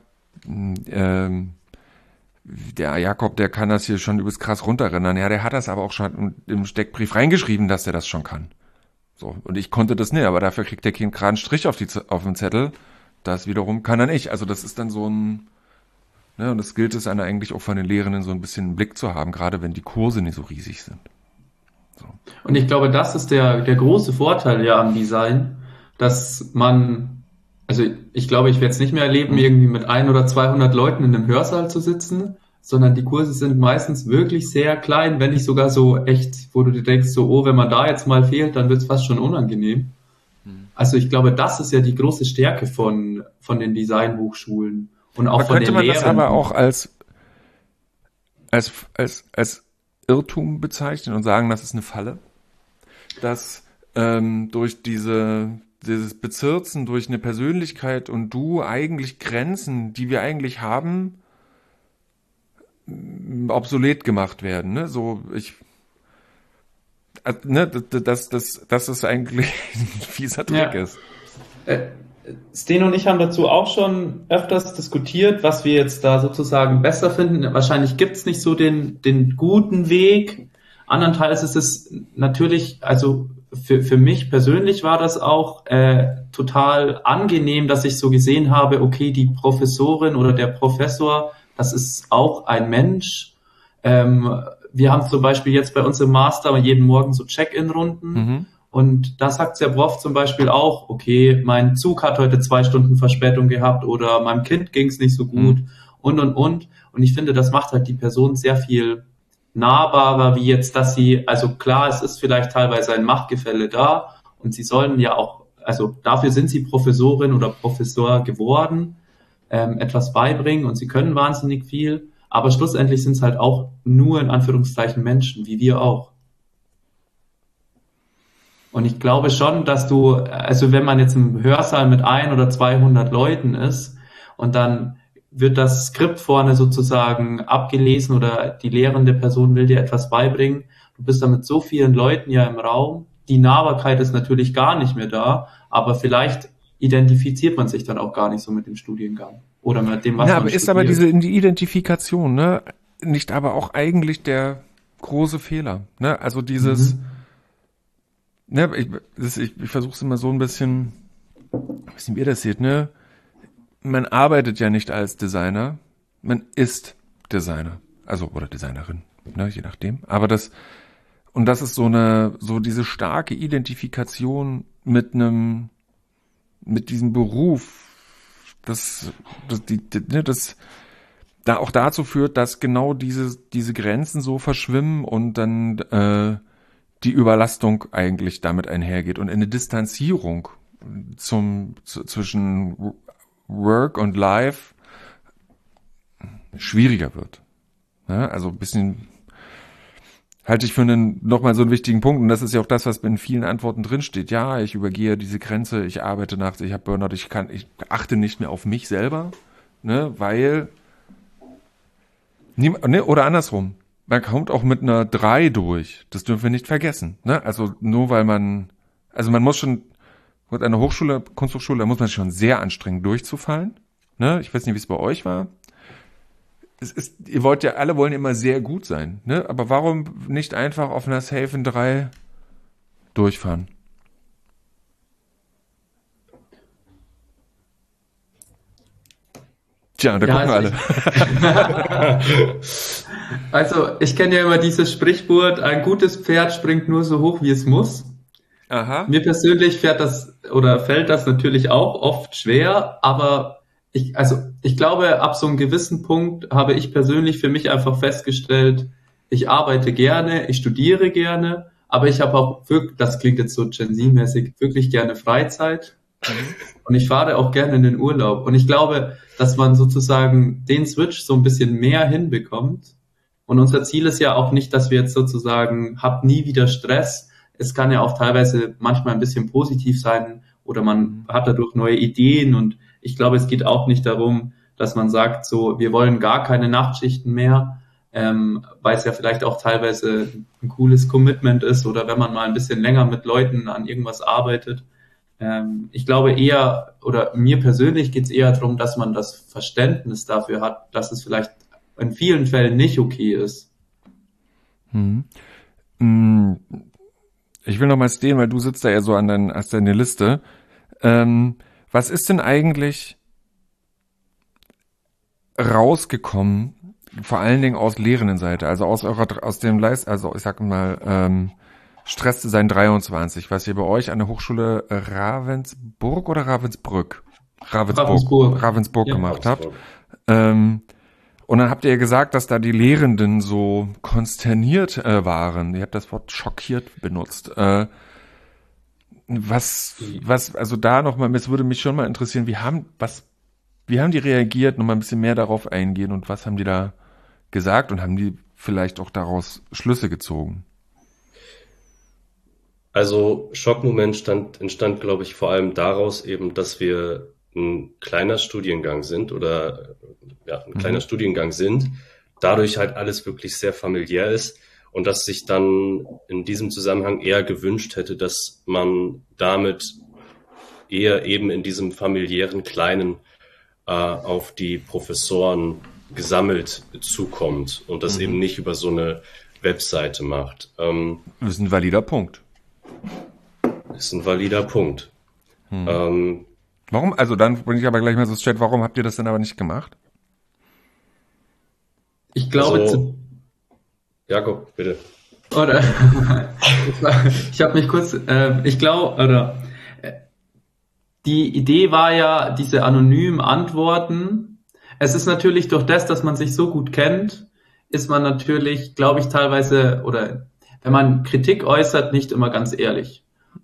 der Jakob, der kann das hier schon übelst krass runterrennen, ja, der hat das aber auch schon im Steckbrief reingeschrieben, dass er das schon kann. So, und ich konnte das nicht, aber dafür kriegt der Kind gerade einen Strich auf den Zettel. Das wiederum kann er nicht. Also das ist dann so ein, ne, und das gilt es dann eigentlich auch von den Lehrenden so ein bisschen einen Blick zu haben, gerade wenn die Kurse nicht so riesig sind. So. Und ich glaube, das ist der große Vorteil ja am Design, dass man, also ich glaube, ich werde es nicht mehr erleben, irgendwie mit 100 oder 200 Leuten in einem Hörsaal zu sitzen, sondern die Kurse sind meistens wirklich sehr klein, wenn nicht sogar so echt, wo du dir denkst, so, oh, wenn man da jetzt mal fehlt, dann wird es fast schon unangenehm. Also ich glaube, das ist ja die große Stärke von den Designhochschulen und auch von den Lehrern. Könnte man das aber auch als Irrtum bezeichnen und sagen, das ist eine Falle? Dass durch dieses Bezirzen, durch eine Persönlichkeit und du eigentlich Grenzen, die wir eigentlich haben, obsolet gemacht werden, ne? So, dass es eigentlich ein fieser Trick ist. Sten und ich haben dazu auch schon öfters diskutiert, was wir jetzt da sozusagen besser finden. Wahrscheinlich gibt's nicht so den guten Weg. Andernteils ist es natürlich, also für mich persönlich war das auch total angenehm, dass ich so gesehen habe, okay, die Professorin oder der Professor, das ist auch ein Mensch. Wir haben zum Beispiel jetzt bei uns im Master jeden Morgen so Check-in-Runden. Und da sagt der Prof zum Beispiel auch, okay, mein Zug hat heute 2 Stunden Verspätung gehabt oder meinem Kind ging's nicht so gut und. Und ich finde, das macht halt die Person sehr viel nahbarer, wie jetzt, dass sie, also klar, es ist vielleicht teilweise ein Machtgefälle da und sie sollen ja auch, also dafür sind sie Professorin oder Professor geworden, etwas beibringen und sie können wahnsinnig viel, aber schlussendlich sind es halt auch nur in Anführungszeichen Menschen, wie wir auch. Und ich glaube schon, dass also wenn man jetzt im Hörsaal mit 100 oder 200 Leuten ist und dann wird das Skript vorne sozusagen abgelesen oder die lehrende Person will dir etwas beibringen, du bist da mit so vielen Leuten ja im Raum, die Nahbarkeit ist natürlich gar nicht mehr da, aber vielleicht identifiziert man sich dann auch gar nicht so mit dem Studiengang oder mit dem, was man aber studiert. ist aber diese Identifikation, ne, nicht aber auch eigentlich der große Fehler, ne? Also dieses, ne, ich versuche es immer so ein bisschen, wie ihr das seht, ne? Man arbeitet ja nicht als Designer, man ist Designer, also oder Designerin, ne, je nachdem. Aber das ist so diese starke Identifikation mit diesem Beruf, das da auch dazu führt, dass genau diese Grenzen so verschwimmen und dann die Überlastung eigentlich damit einhergeht und eine Distanzierung zwischen Work und Life schwieriger wird. Ja, also ein bisschen halte ich für nochmal so einen wichtigen Punkt, und das ist ja auch das, was in vielen Antworten drinsteht. Ja, ich übergehe diese Grenze, ich arbeite nachts, ich habe Burnout, ich achte nicht mehr auf mich selber, ne, weil oder andersrum, man kommt auch mit einer 3 durch, das dürfen wir nicht vergessen, ne, also nur weil man muss schon mit einer Hochschule, Kunsthochschule, da muss man schon sehr anstrengen durchzufallen, ne, ich weiß nicht, wie es bei euch war. Alle wollen immer sehr gut sein, ne? Aber warum nicht einfach auf einer safen 3 durchfahren? Tja, da gucken alle. Also, ich kenne ja immer dieses Sprichwort, ein gutes Pferd springt nur so hoch, wie es muss. Aha. Mir persönlich fällt das natürlich auch oft schwer, aber ich glaube, ab so einem gewissen Punkt habe ich persönlich für mich einfach festgestellt, ich arbeite gerne, ich studiere gerne, aber ich habe auch wirklich, das klingt jetzt so Gen Z-mäßig, wirklich gerne Freizeit. Und ich fahre auch gerne in den Urlaub. Und ich glaube, dass man sozusagen den Switch so ein bisschen mehr hinbekommt. Und unser Ziel ist ja auch nicht, dass wir jetzt sozusagen, habt nie wieder Stress. Es kann ja auch teilweise manchmal ein bisschen positiv sein oder man hat dadurch neue Ideen, und ich glaube, es geht auch nicht darum, dass man sagt, so, wir wollen gar keine Nachtschichten mehr, weil es ja vielleicht auch teilweise ein cooles Commitment ist oder wenn man mal ein bisschen länger mit Leuten an irgendwas arbeitet. Ich glaube eher, oder mir persönlich geht es eher darum, dass man das Verständnis dafür hat, dass es vielleicht in vielen Fällen nicht okay ist. Ich will noch mal stehen, weil du sitzt da ja so hast deine Liste. Was ist denn eigentlich rausgekommen, vor allen Dingen aus Lehrendenseite, also ich sag mal, Stressdesign 23, was ihr bei euch an der Hochschule Ravensburg oder Ravensbrück? Ravensburg ja, gemacht habt. Und dann habt ihr ja gesagt, dass da die Lehrenden so konsterniert waren. Ihr habt das Wort schockiert benutzt. Also da nochmal, es würde mich schon mal interessieren, wie haben die reagiert, nochmal ein bisschen mehr darauf eingehen und was haben die da gesagt und haben die vielleicht auch daraus Schlüsse gezogen? Also Schockmoment entstand, glaube ich, vor allem daraus eben, dass wir ein kleiner Studiengang sind dadurch halt alles wirklich sehr familiär ist und dass sich dann in diesem Zusammenhang eher gewünscht hätte, dass man damit eher eben in diesem familiären Kleinen auf die Professoren gesammelt zukommt und das eben nicht über so eine Webseite macht. Das ist ein valider Punkt. Warum? Also dann bringe ich aber gleich mal so ins Chat, warum habt ihr das denn aber nicht gemacht? Ich glaube... Jakob, bitte. Oder ich habe mich kurz... die Idee war ja, diese anonymen Antworten. Es ist natürlich durch das, dass man sich so gut kennt, ist man natürlich, glaube ich, teilweise, oder wenn man Kritik äußert, nicht immer ganz ehrlich.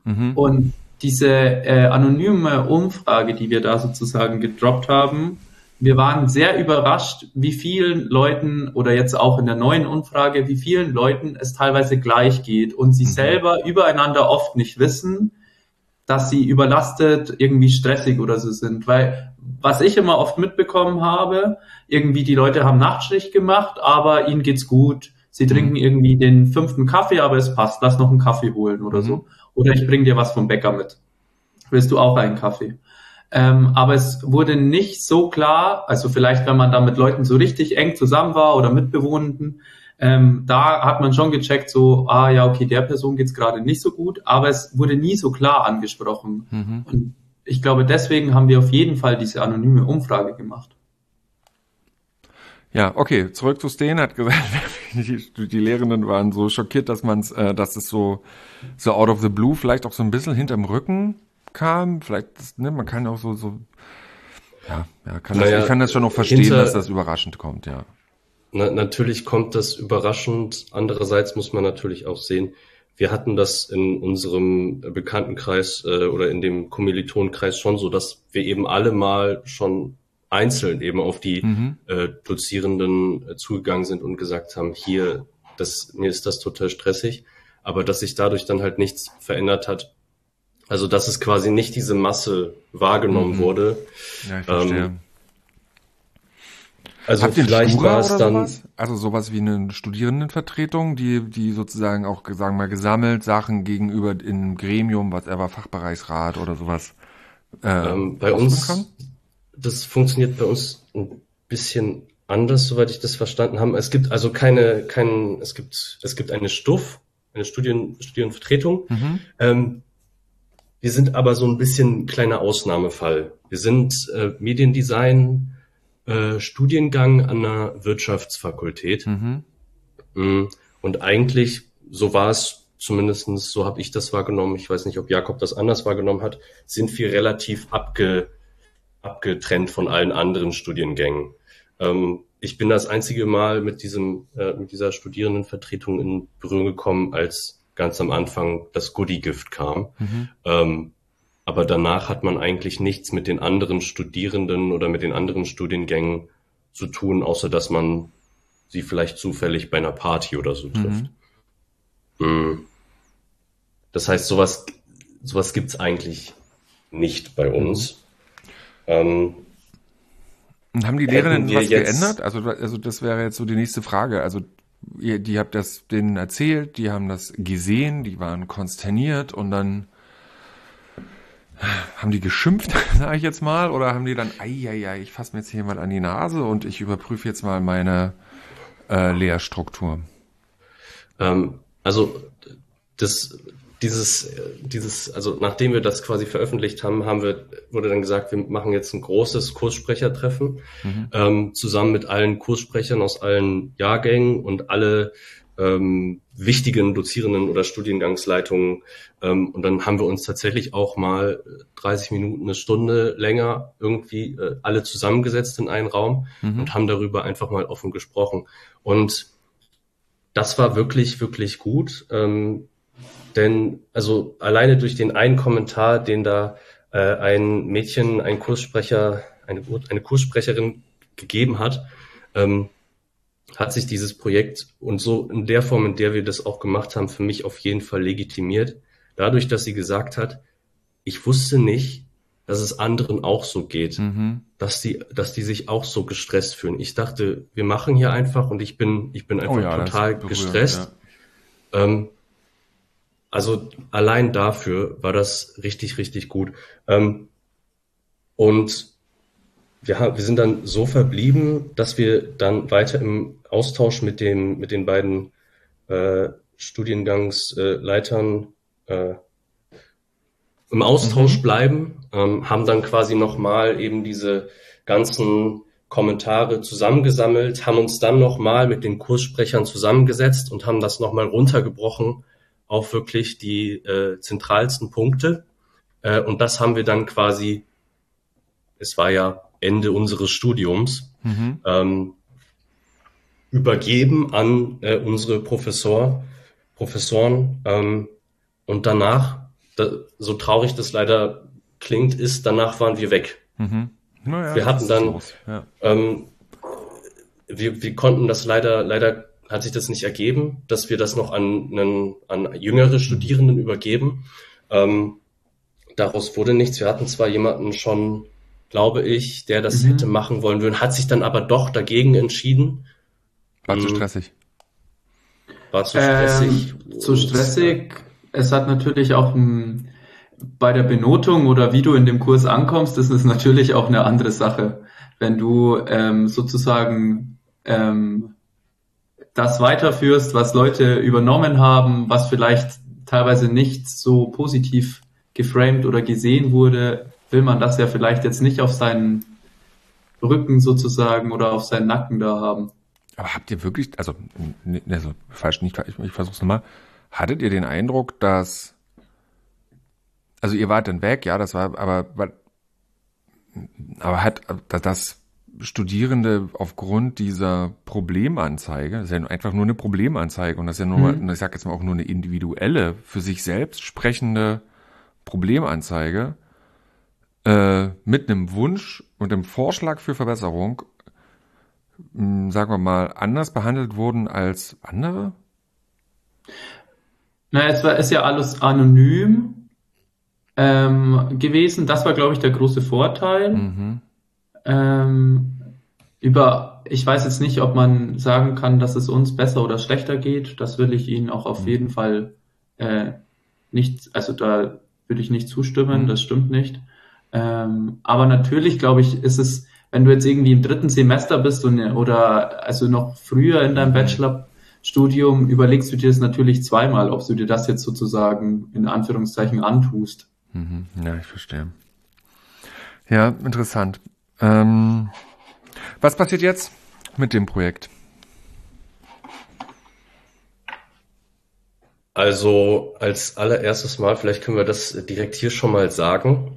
Und diese anonyme Umfrage, die wir da sozusagen gedroppt haben, wir waren sehr überrascht, wie vielen Leuten oder jetzt auch in der neuen Umfrage, wie vielen Leuten es teilweise gleich geht und sie selber übereinander oft nicht wissen, dass sie überlastet, irgendwie stressig oder so sind. Weil was ich immer oft mitbekommen habe, irgendwie die Leute haben Nachtschicht gemacht, aber ihnen geht's gut. Sie trinken irgendwie den 5. Kaffee, aber es passt, lass noch einen Kaffee holen oder so. Oder ich bring dir was vom Bäcker mit. Willst du auch einen Kaffee? Aber es wurde nicht so klar, also vielleicht, wenn man da mit Leuten so richtig eng zusammen war oder Mitbewohnenden, da hat man schon gecheckt, so, ja, okay, der Person geht's gerade nicht so gut, aber es wurde nie so klar angesprochen. Und ich glaube, deswegen haben wir auf jeden Fall diese anonyme Umfrage gemacht. Ja, okay, zurück zu Steen, hat gesagt, die Lehrenden waren so schockiert, dass es so out of the blue, vielleicht auch so ein bisschen hinterm Rücken kam, vielleicht, man kann auch ich kann das schon noch verstehen, dass das überraschend kommt, ja. Natürlich kommt das überraschend, andererseits muss man natürlich auch sehen, wir hatten das in unserem Bekanntenkreis oder in dem Kommilitonenkreis schon so, dass wir eben alle mal schon einzeln eben auf die Dozierenden zugegangen sind und gesagt haben, mir ist das total stressig, aber dass sich dadurch dann halt nichts verändert hat. Also, dass es quasi nicht diese Masse wahrgenommen wurde. Ja, ich verstehe. Also habt ihr vielleicht war es dann... Sowas? Also sowas wie eine Studierendenvertretung, die sozusagen auch, sagen wir mal, gesammelt Sachen gegenüber in einem Gremium, whatever, Fachbereichsrat oder sowas bei uns, das funktioniert bei uns ein bisschen anders, soweit ich das verstanden habe. Es gibt also es gibt eine STUF, eine Studienvertretung. Wir sind aber so ein bisschen kleiner Ausnahmefall. Wir sind Mediendesign Studiengang an der Wirtschaftsfakultät. Und eigentlich, so war es zumindest, so habe ich das wahrgenommen, ich weiß nicht, ob Jakob das anders wahrgenommen hat, sind wir relativ abgetrennt von allen anderen Studiengängen. Ich bin das einzige Mal mit dieser Studierendenvertretung in Berührung gekommen, als ganz am Anfang das Goodie-Gift kam. Aber danach hat man eigentlich nichts mit den anderen Studierenden oder mit den anderen Studiengängen zu tun, außer dass man sie vielleicht zufällig bei einer Party oder so trifft. Das heißt, sowas gibt's eigentlich nicht bei uns. Haben die Lehrenden was geändert? Also das wäre jetzt so die nächste Frage. Also die habt das denen erzählt, die haben das gesehen, die waren konsterniert und dann haben die geschimpft, sage ich jetzt mal, oder haben die dann, ich fasse mir jetzt hier mal an die Nase und ich überprüfe jetzt mal meine Lehrstruktur? Also also nachdem wir das quasi veröffentlicht haben, wurde dann gesagt, wir machen jetzt ein großes Kurssprechertreffen, zusammen mit allen Kurssprechern aus allen Jahrgängen und alle wichtigen Dozierenden oder Studiengangsleitungen. Und dann haben wir uns tatsächlich auch mal 30 Minuten, eine Stunde länger irgendwie alle zusammengesetzt in einen Raum und haben darüber einfach mal offen gesprochen. Und das war wirklich, wirklich gut. Denn also alleine durch den einen Kommentar, den da ein Mädchen, ein Kurssprecher, eine Kurssprecherin gegeben hat, hat sich dieses Projekt und so in der Form, in der wir das auch gemacht haben, für mich auf jeden Fall legitimiert. Dadurch, dass sie gesagt hat, ich wusste nicht, dass es anderen auch so geht, dass die sich auch so gestresst fühlen. Ich dachte, wir machen hier einfach und ich bin einfach total gestresst. Ja. Also allein dafür war das richtig, richtig gut. Und wir sind dann so verblieben, dass wir dann weiter im Austausch mit den beiden Studiengangsleitern im Austausch bleiben, haben dann quasi nochmal eben diese ganzen Kommentare zusammengesammelt, haben uns dann nochmal mit den Kurssprechern zusammengesetzt und haben das nochmal runtergebrochen auf wirklich die zentralsten Punkte. Und das haben wir dann quasi, es war ja Ende unseres Studiums, übergeben an unsere Professoren. Und danach, so traurig das leider klingt, danach waren wir weg. Naja, wir hatten dann, ja. wir konnten das leider hat sich das nicht ergeben, dass wir das noch an jüngere Studierenden übergeben. Daraus wurde nichts. Wir hatten zwar jemanden schon, glaube ich, der das hätte machen wollen würden, hat sich dann aber doch dagegen entschieden. War zu stressig. War zu stressig. Zu stressig. Es hat natürlich auch bei der Benotung oder wie du in dem Kurs ankommst, das ist natürlich auch eine andere Sache. Wenn du sozusagen das weiterführst, was Leute übernommen haben, was vielleicht teilweise nicht so positiv geframed oder gesehen wurde, will man das ja vielleicht jetzt nicht auf seinen Rücken sozusagen oder auf seinen Nacken da haben. Aber habt ihr wirklich, also falsch nicht, ich versuch's nochmal, hattet ihr den Eindruck, dass, also ihr wart dann weg, ja, das war, aber hat das Studierende aufgrund dieser Problemanzeige, das ist ja einfach nur eine Problemanzeige und das ist ja nur, ich sag jetzt mal auch nur eine individuelle, für sich selbst sprechende Problemanzeige, mit einem Wunsch und einem Vorschlag für Verbesserung, sagen wir mal, anders behandelt wurden als andere? Naja, ist ja alles anonym gewesen. Das war, glaube ich, der große Vorteil. Ich weiß jetzt nicht, ob man sagen kann, dass es uns besser oder schlechter geht. Das will ich Ihnen auch auf jeden Fall nicht, also da würde ich nicht zustimmen, das stimmt nicht. Aber natürlich, glaube ich, ist es, wenn du jetzt irgendwie im 3. Semester bist oder also noch früher in deinem Bachelorstudium, überlegst du dir das natürlich zweimal, ob du dir das jetzt sozusagen in Anführungszeichen antust. Ja, ich verstehe. Ja, interessant. Was passiert jetzt mit dem Projekt? Also als allererstes Mal, vielleicht können wir das direkt hier schon mal sagen.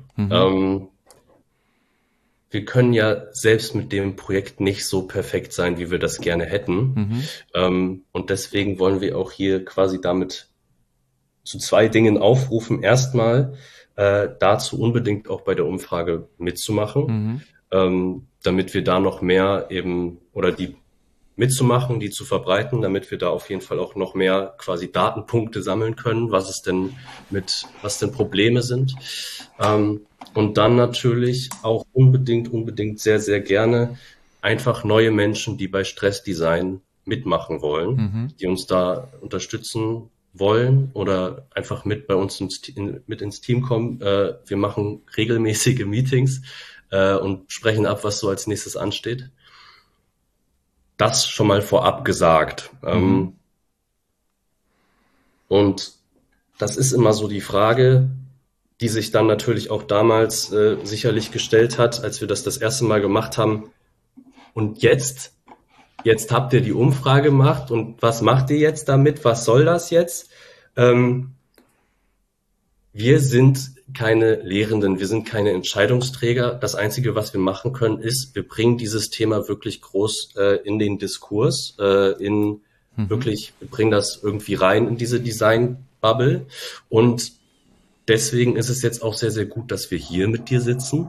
Wir können ja selbst mit dem Projekt nicht so perfekt sein, wie wir das gerne hätten. Und deswegen wollen wir auch hier quasi damit zu 2 Dingen aufrufen. Erstmal dazu unbedingt auch bei der Umfrage mitzumachen, damit wir da noch mehr eben oder die mitzumachen, die zu verbreiten, damit wir da auf jeden Fall auch noch mehr quasi Datenpunkte sammeln können, was denn Probleme sind. Und dann natürlich auch unbedingt sehr, sehr gerne einfach neue Menschen, die bei Stressdesign mitmachen wollen, die uns da unterstützen wollen oder einfach mit bei uns mit ins Team kommen. Wir machen regelmäßige Meetings und sprechen ab, was so als nächstes ansteht. Das schon mal vorab gesagt. Und das ist immer so die Frage, die sich dann natürlich auch damals sicherlich gestellt hat, als wir das erste Mal gemacht haben. Und jetzt habt ihr die Umfrage gemacht und was macht ihr jetzt damit? Was soll das jetzt? Wir sind keine Lehrenden, wir sind keine Entscheidungsträger. Das Einzige, was wir machen können, ist, wir bringen dieses Thema wirklich groß in den Diskurs, wirklich, wir bringen das irgendwie rein in diese Design-Bubble. Und deswegen ist es jetzt auch sehr, sehr gut, dass wir hier mit dir sitzen.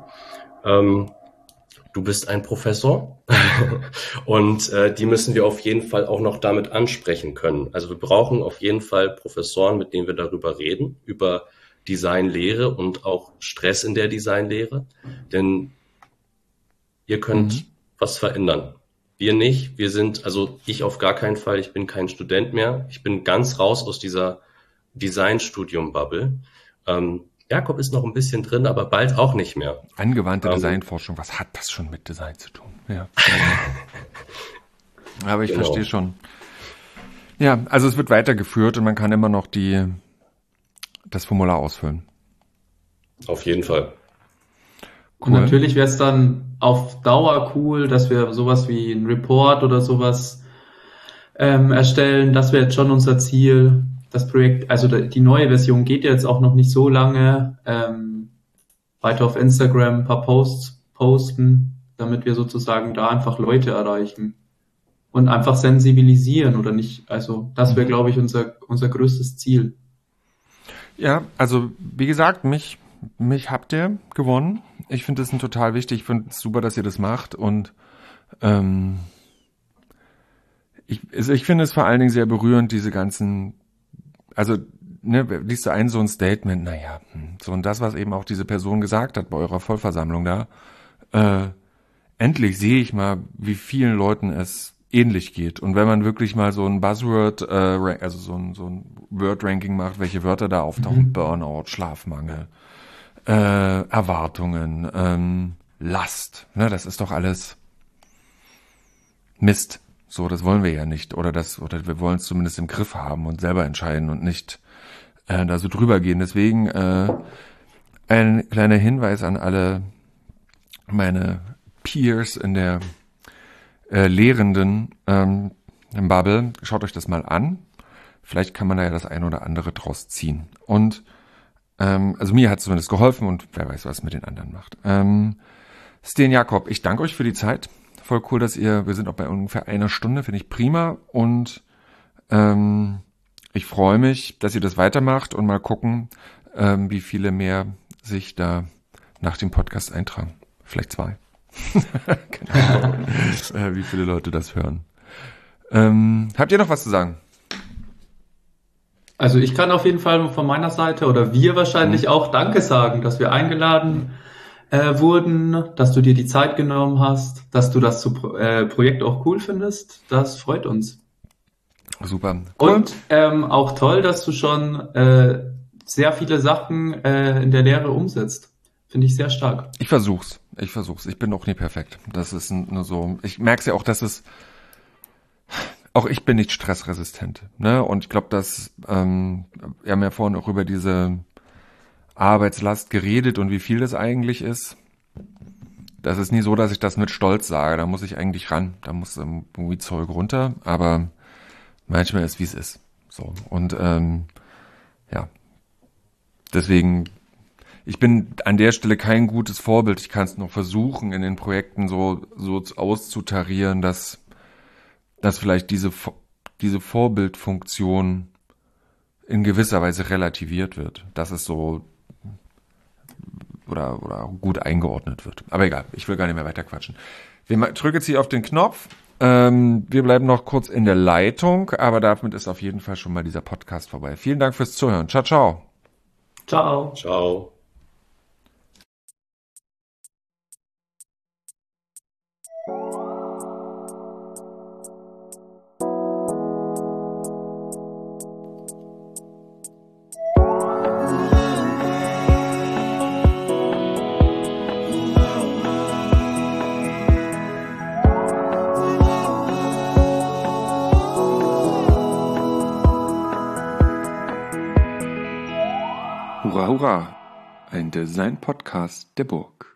Du bist ein Professor und die müssen wir auf jeden Fall auch noch damit ansprechen können. Also wir brauchen auf jeden Fall Professoren, mit denen wir darüber reden, über Designlehre und auch Stress in der Designlehre, denn ihr könnt was verändern. Wir nicht, also ich auf gar keinen Fall, ich bin kein Student mehr, ich bin ganz raus aus dieser Designstudium-Bubble. Jakob ist noch ein bisschen drin, aber bald auch nicht mehr. Angewandte Designforschung, was hat das schon mit Design zu tun? Ja. Aber ich verstehe schon. Ja, also es wird weitergeführt und man kann immer noch das Formular ausfüllen. Auf jeden Fall. Cool. Und natürlich wäre es dann auf Dauer cool, dass wir sowas wie ein Report oder sowas erstellen. Das wäre jetzt schon unser Ziel. Das Projekt, also die neue Version geht jetzt auch noch nicht so lange. Weiter auf Instagram ein paar Posts posten, damit wir sozusagen da einfach Leute erreichen und einfach sensibilisieren oder nicht. Also das wäre, glaube ich, unser größtes Ziel. Ja, also wie gesagt, mich habt ihr gewonnen. Ich finde das total wichtig. Ich finde es super, dass ihr das macht. Und ich finde es vor allen Dingen sehr berührend, diese ganzen, also liest du so ein Statement, so und das, was eben auch diese Person gesagt hat bei eurer Vollversammlung da, endlich sehe ich mal, wie vielen Leuten es ähnlich geht. Und wenn man wirklich mal so ein Buzzword, also so ein Word-Ranking macht, welche Wörter da auftauchen, Burnout, Schlafmangel, Erwartungen, Last, das ist doch alles Mist. So, das wollen wir ja nicht. Oder wir wollen es zumindest im Griff haben und selber entscheiden und nicht da so drüber gehen. Deswegen ein kleiner Hinweis an alle meine Peers in der Lehrenden im Bubble. Schaut euch das mal an. Vielleicht kann man da ja das eine oder andere draus ziehen. Und also mir hat es zumindest geholfen und wer weiß, was es mit den anderen macht. Sten Jakob, ich danke euch für die Zeit. Voll cool, wir sind auch bei ungefähr 1 Stunde, finde ich prima. Und ich freue mich, dass ihr das weitermacht und mal gucken, wie viele mehr sich da nach dem Podcast eintragen. Vielleicht 2. Genau. Wie viele Leute das hören. Habt ihr noch was zu sagen? Also ich kann auf jeden Fall von meiner Seite oder wir wahrscheinlich auch Danke sagen, dass wir eingeladen wurden, dass du dir die Zeit genommen hast, dass du das Projekt auch cool findest. Das freut uns. Super. Cool. Und auch toll, dass du schon sehr viele Sachen in der Lehre umsetzt. Finde ich sehr stark. Ich versuch's. Ich bin auch nie perfekt. Das ist nur so. Ich merke es ja auch, dass auch ich bin nicht stressresistent. Ne? Und ich glaube, wir haben ja vorhin auch über diese Arbeitslast geredet und wie viel das eigentlich ist. Das ist nie so, dass ich das mit Stolz sage. Da muss ich eigentlich ran. Da muss irgendwie Zeug runter. Aber manchmal ist, wie es ist. So. Und deswegen, ich bin an der Stelle kein gutes Vorbild. Ich kann es noch versuchen, in den Projekten so auszutarieren, dass vielleicht diese Vorbildfunktion in gewisser Weise relativiert wird. Dass es so oder gut eingeordnet wird. Aber egal, ich will gar nicht mehr weiter quatschen. Wir drücken jetzt hier auf den Knopf. Wir bleiben noch kurz in der Leitung, aber damit ist auf jeden Fall schon mal dieser Podcast vorbei. Vielen Dank fürs Zuhören. Ciao, ciao. Ciao. Ciao. Hurra, hurra! Ein Design-Podcast der Burg.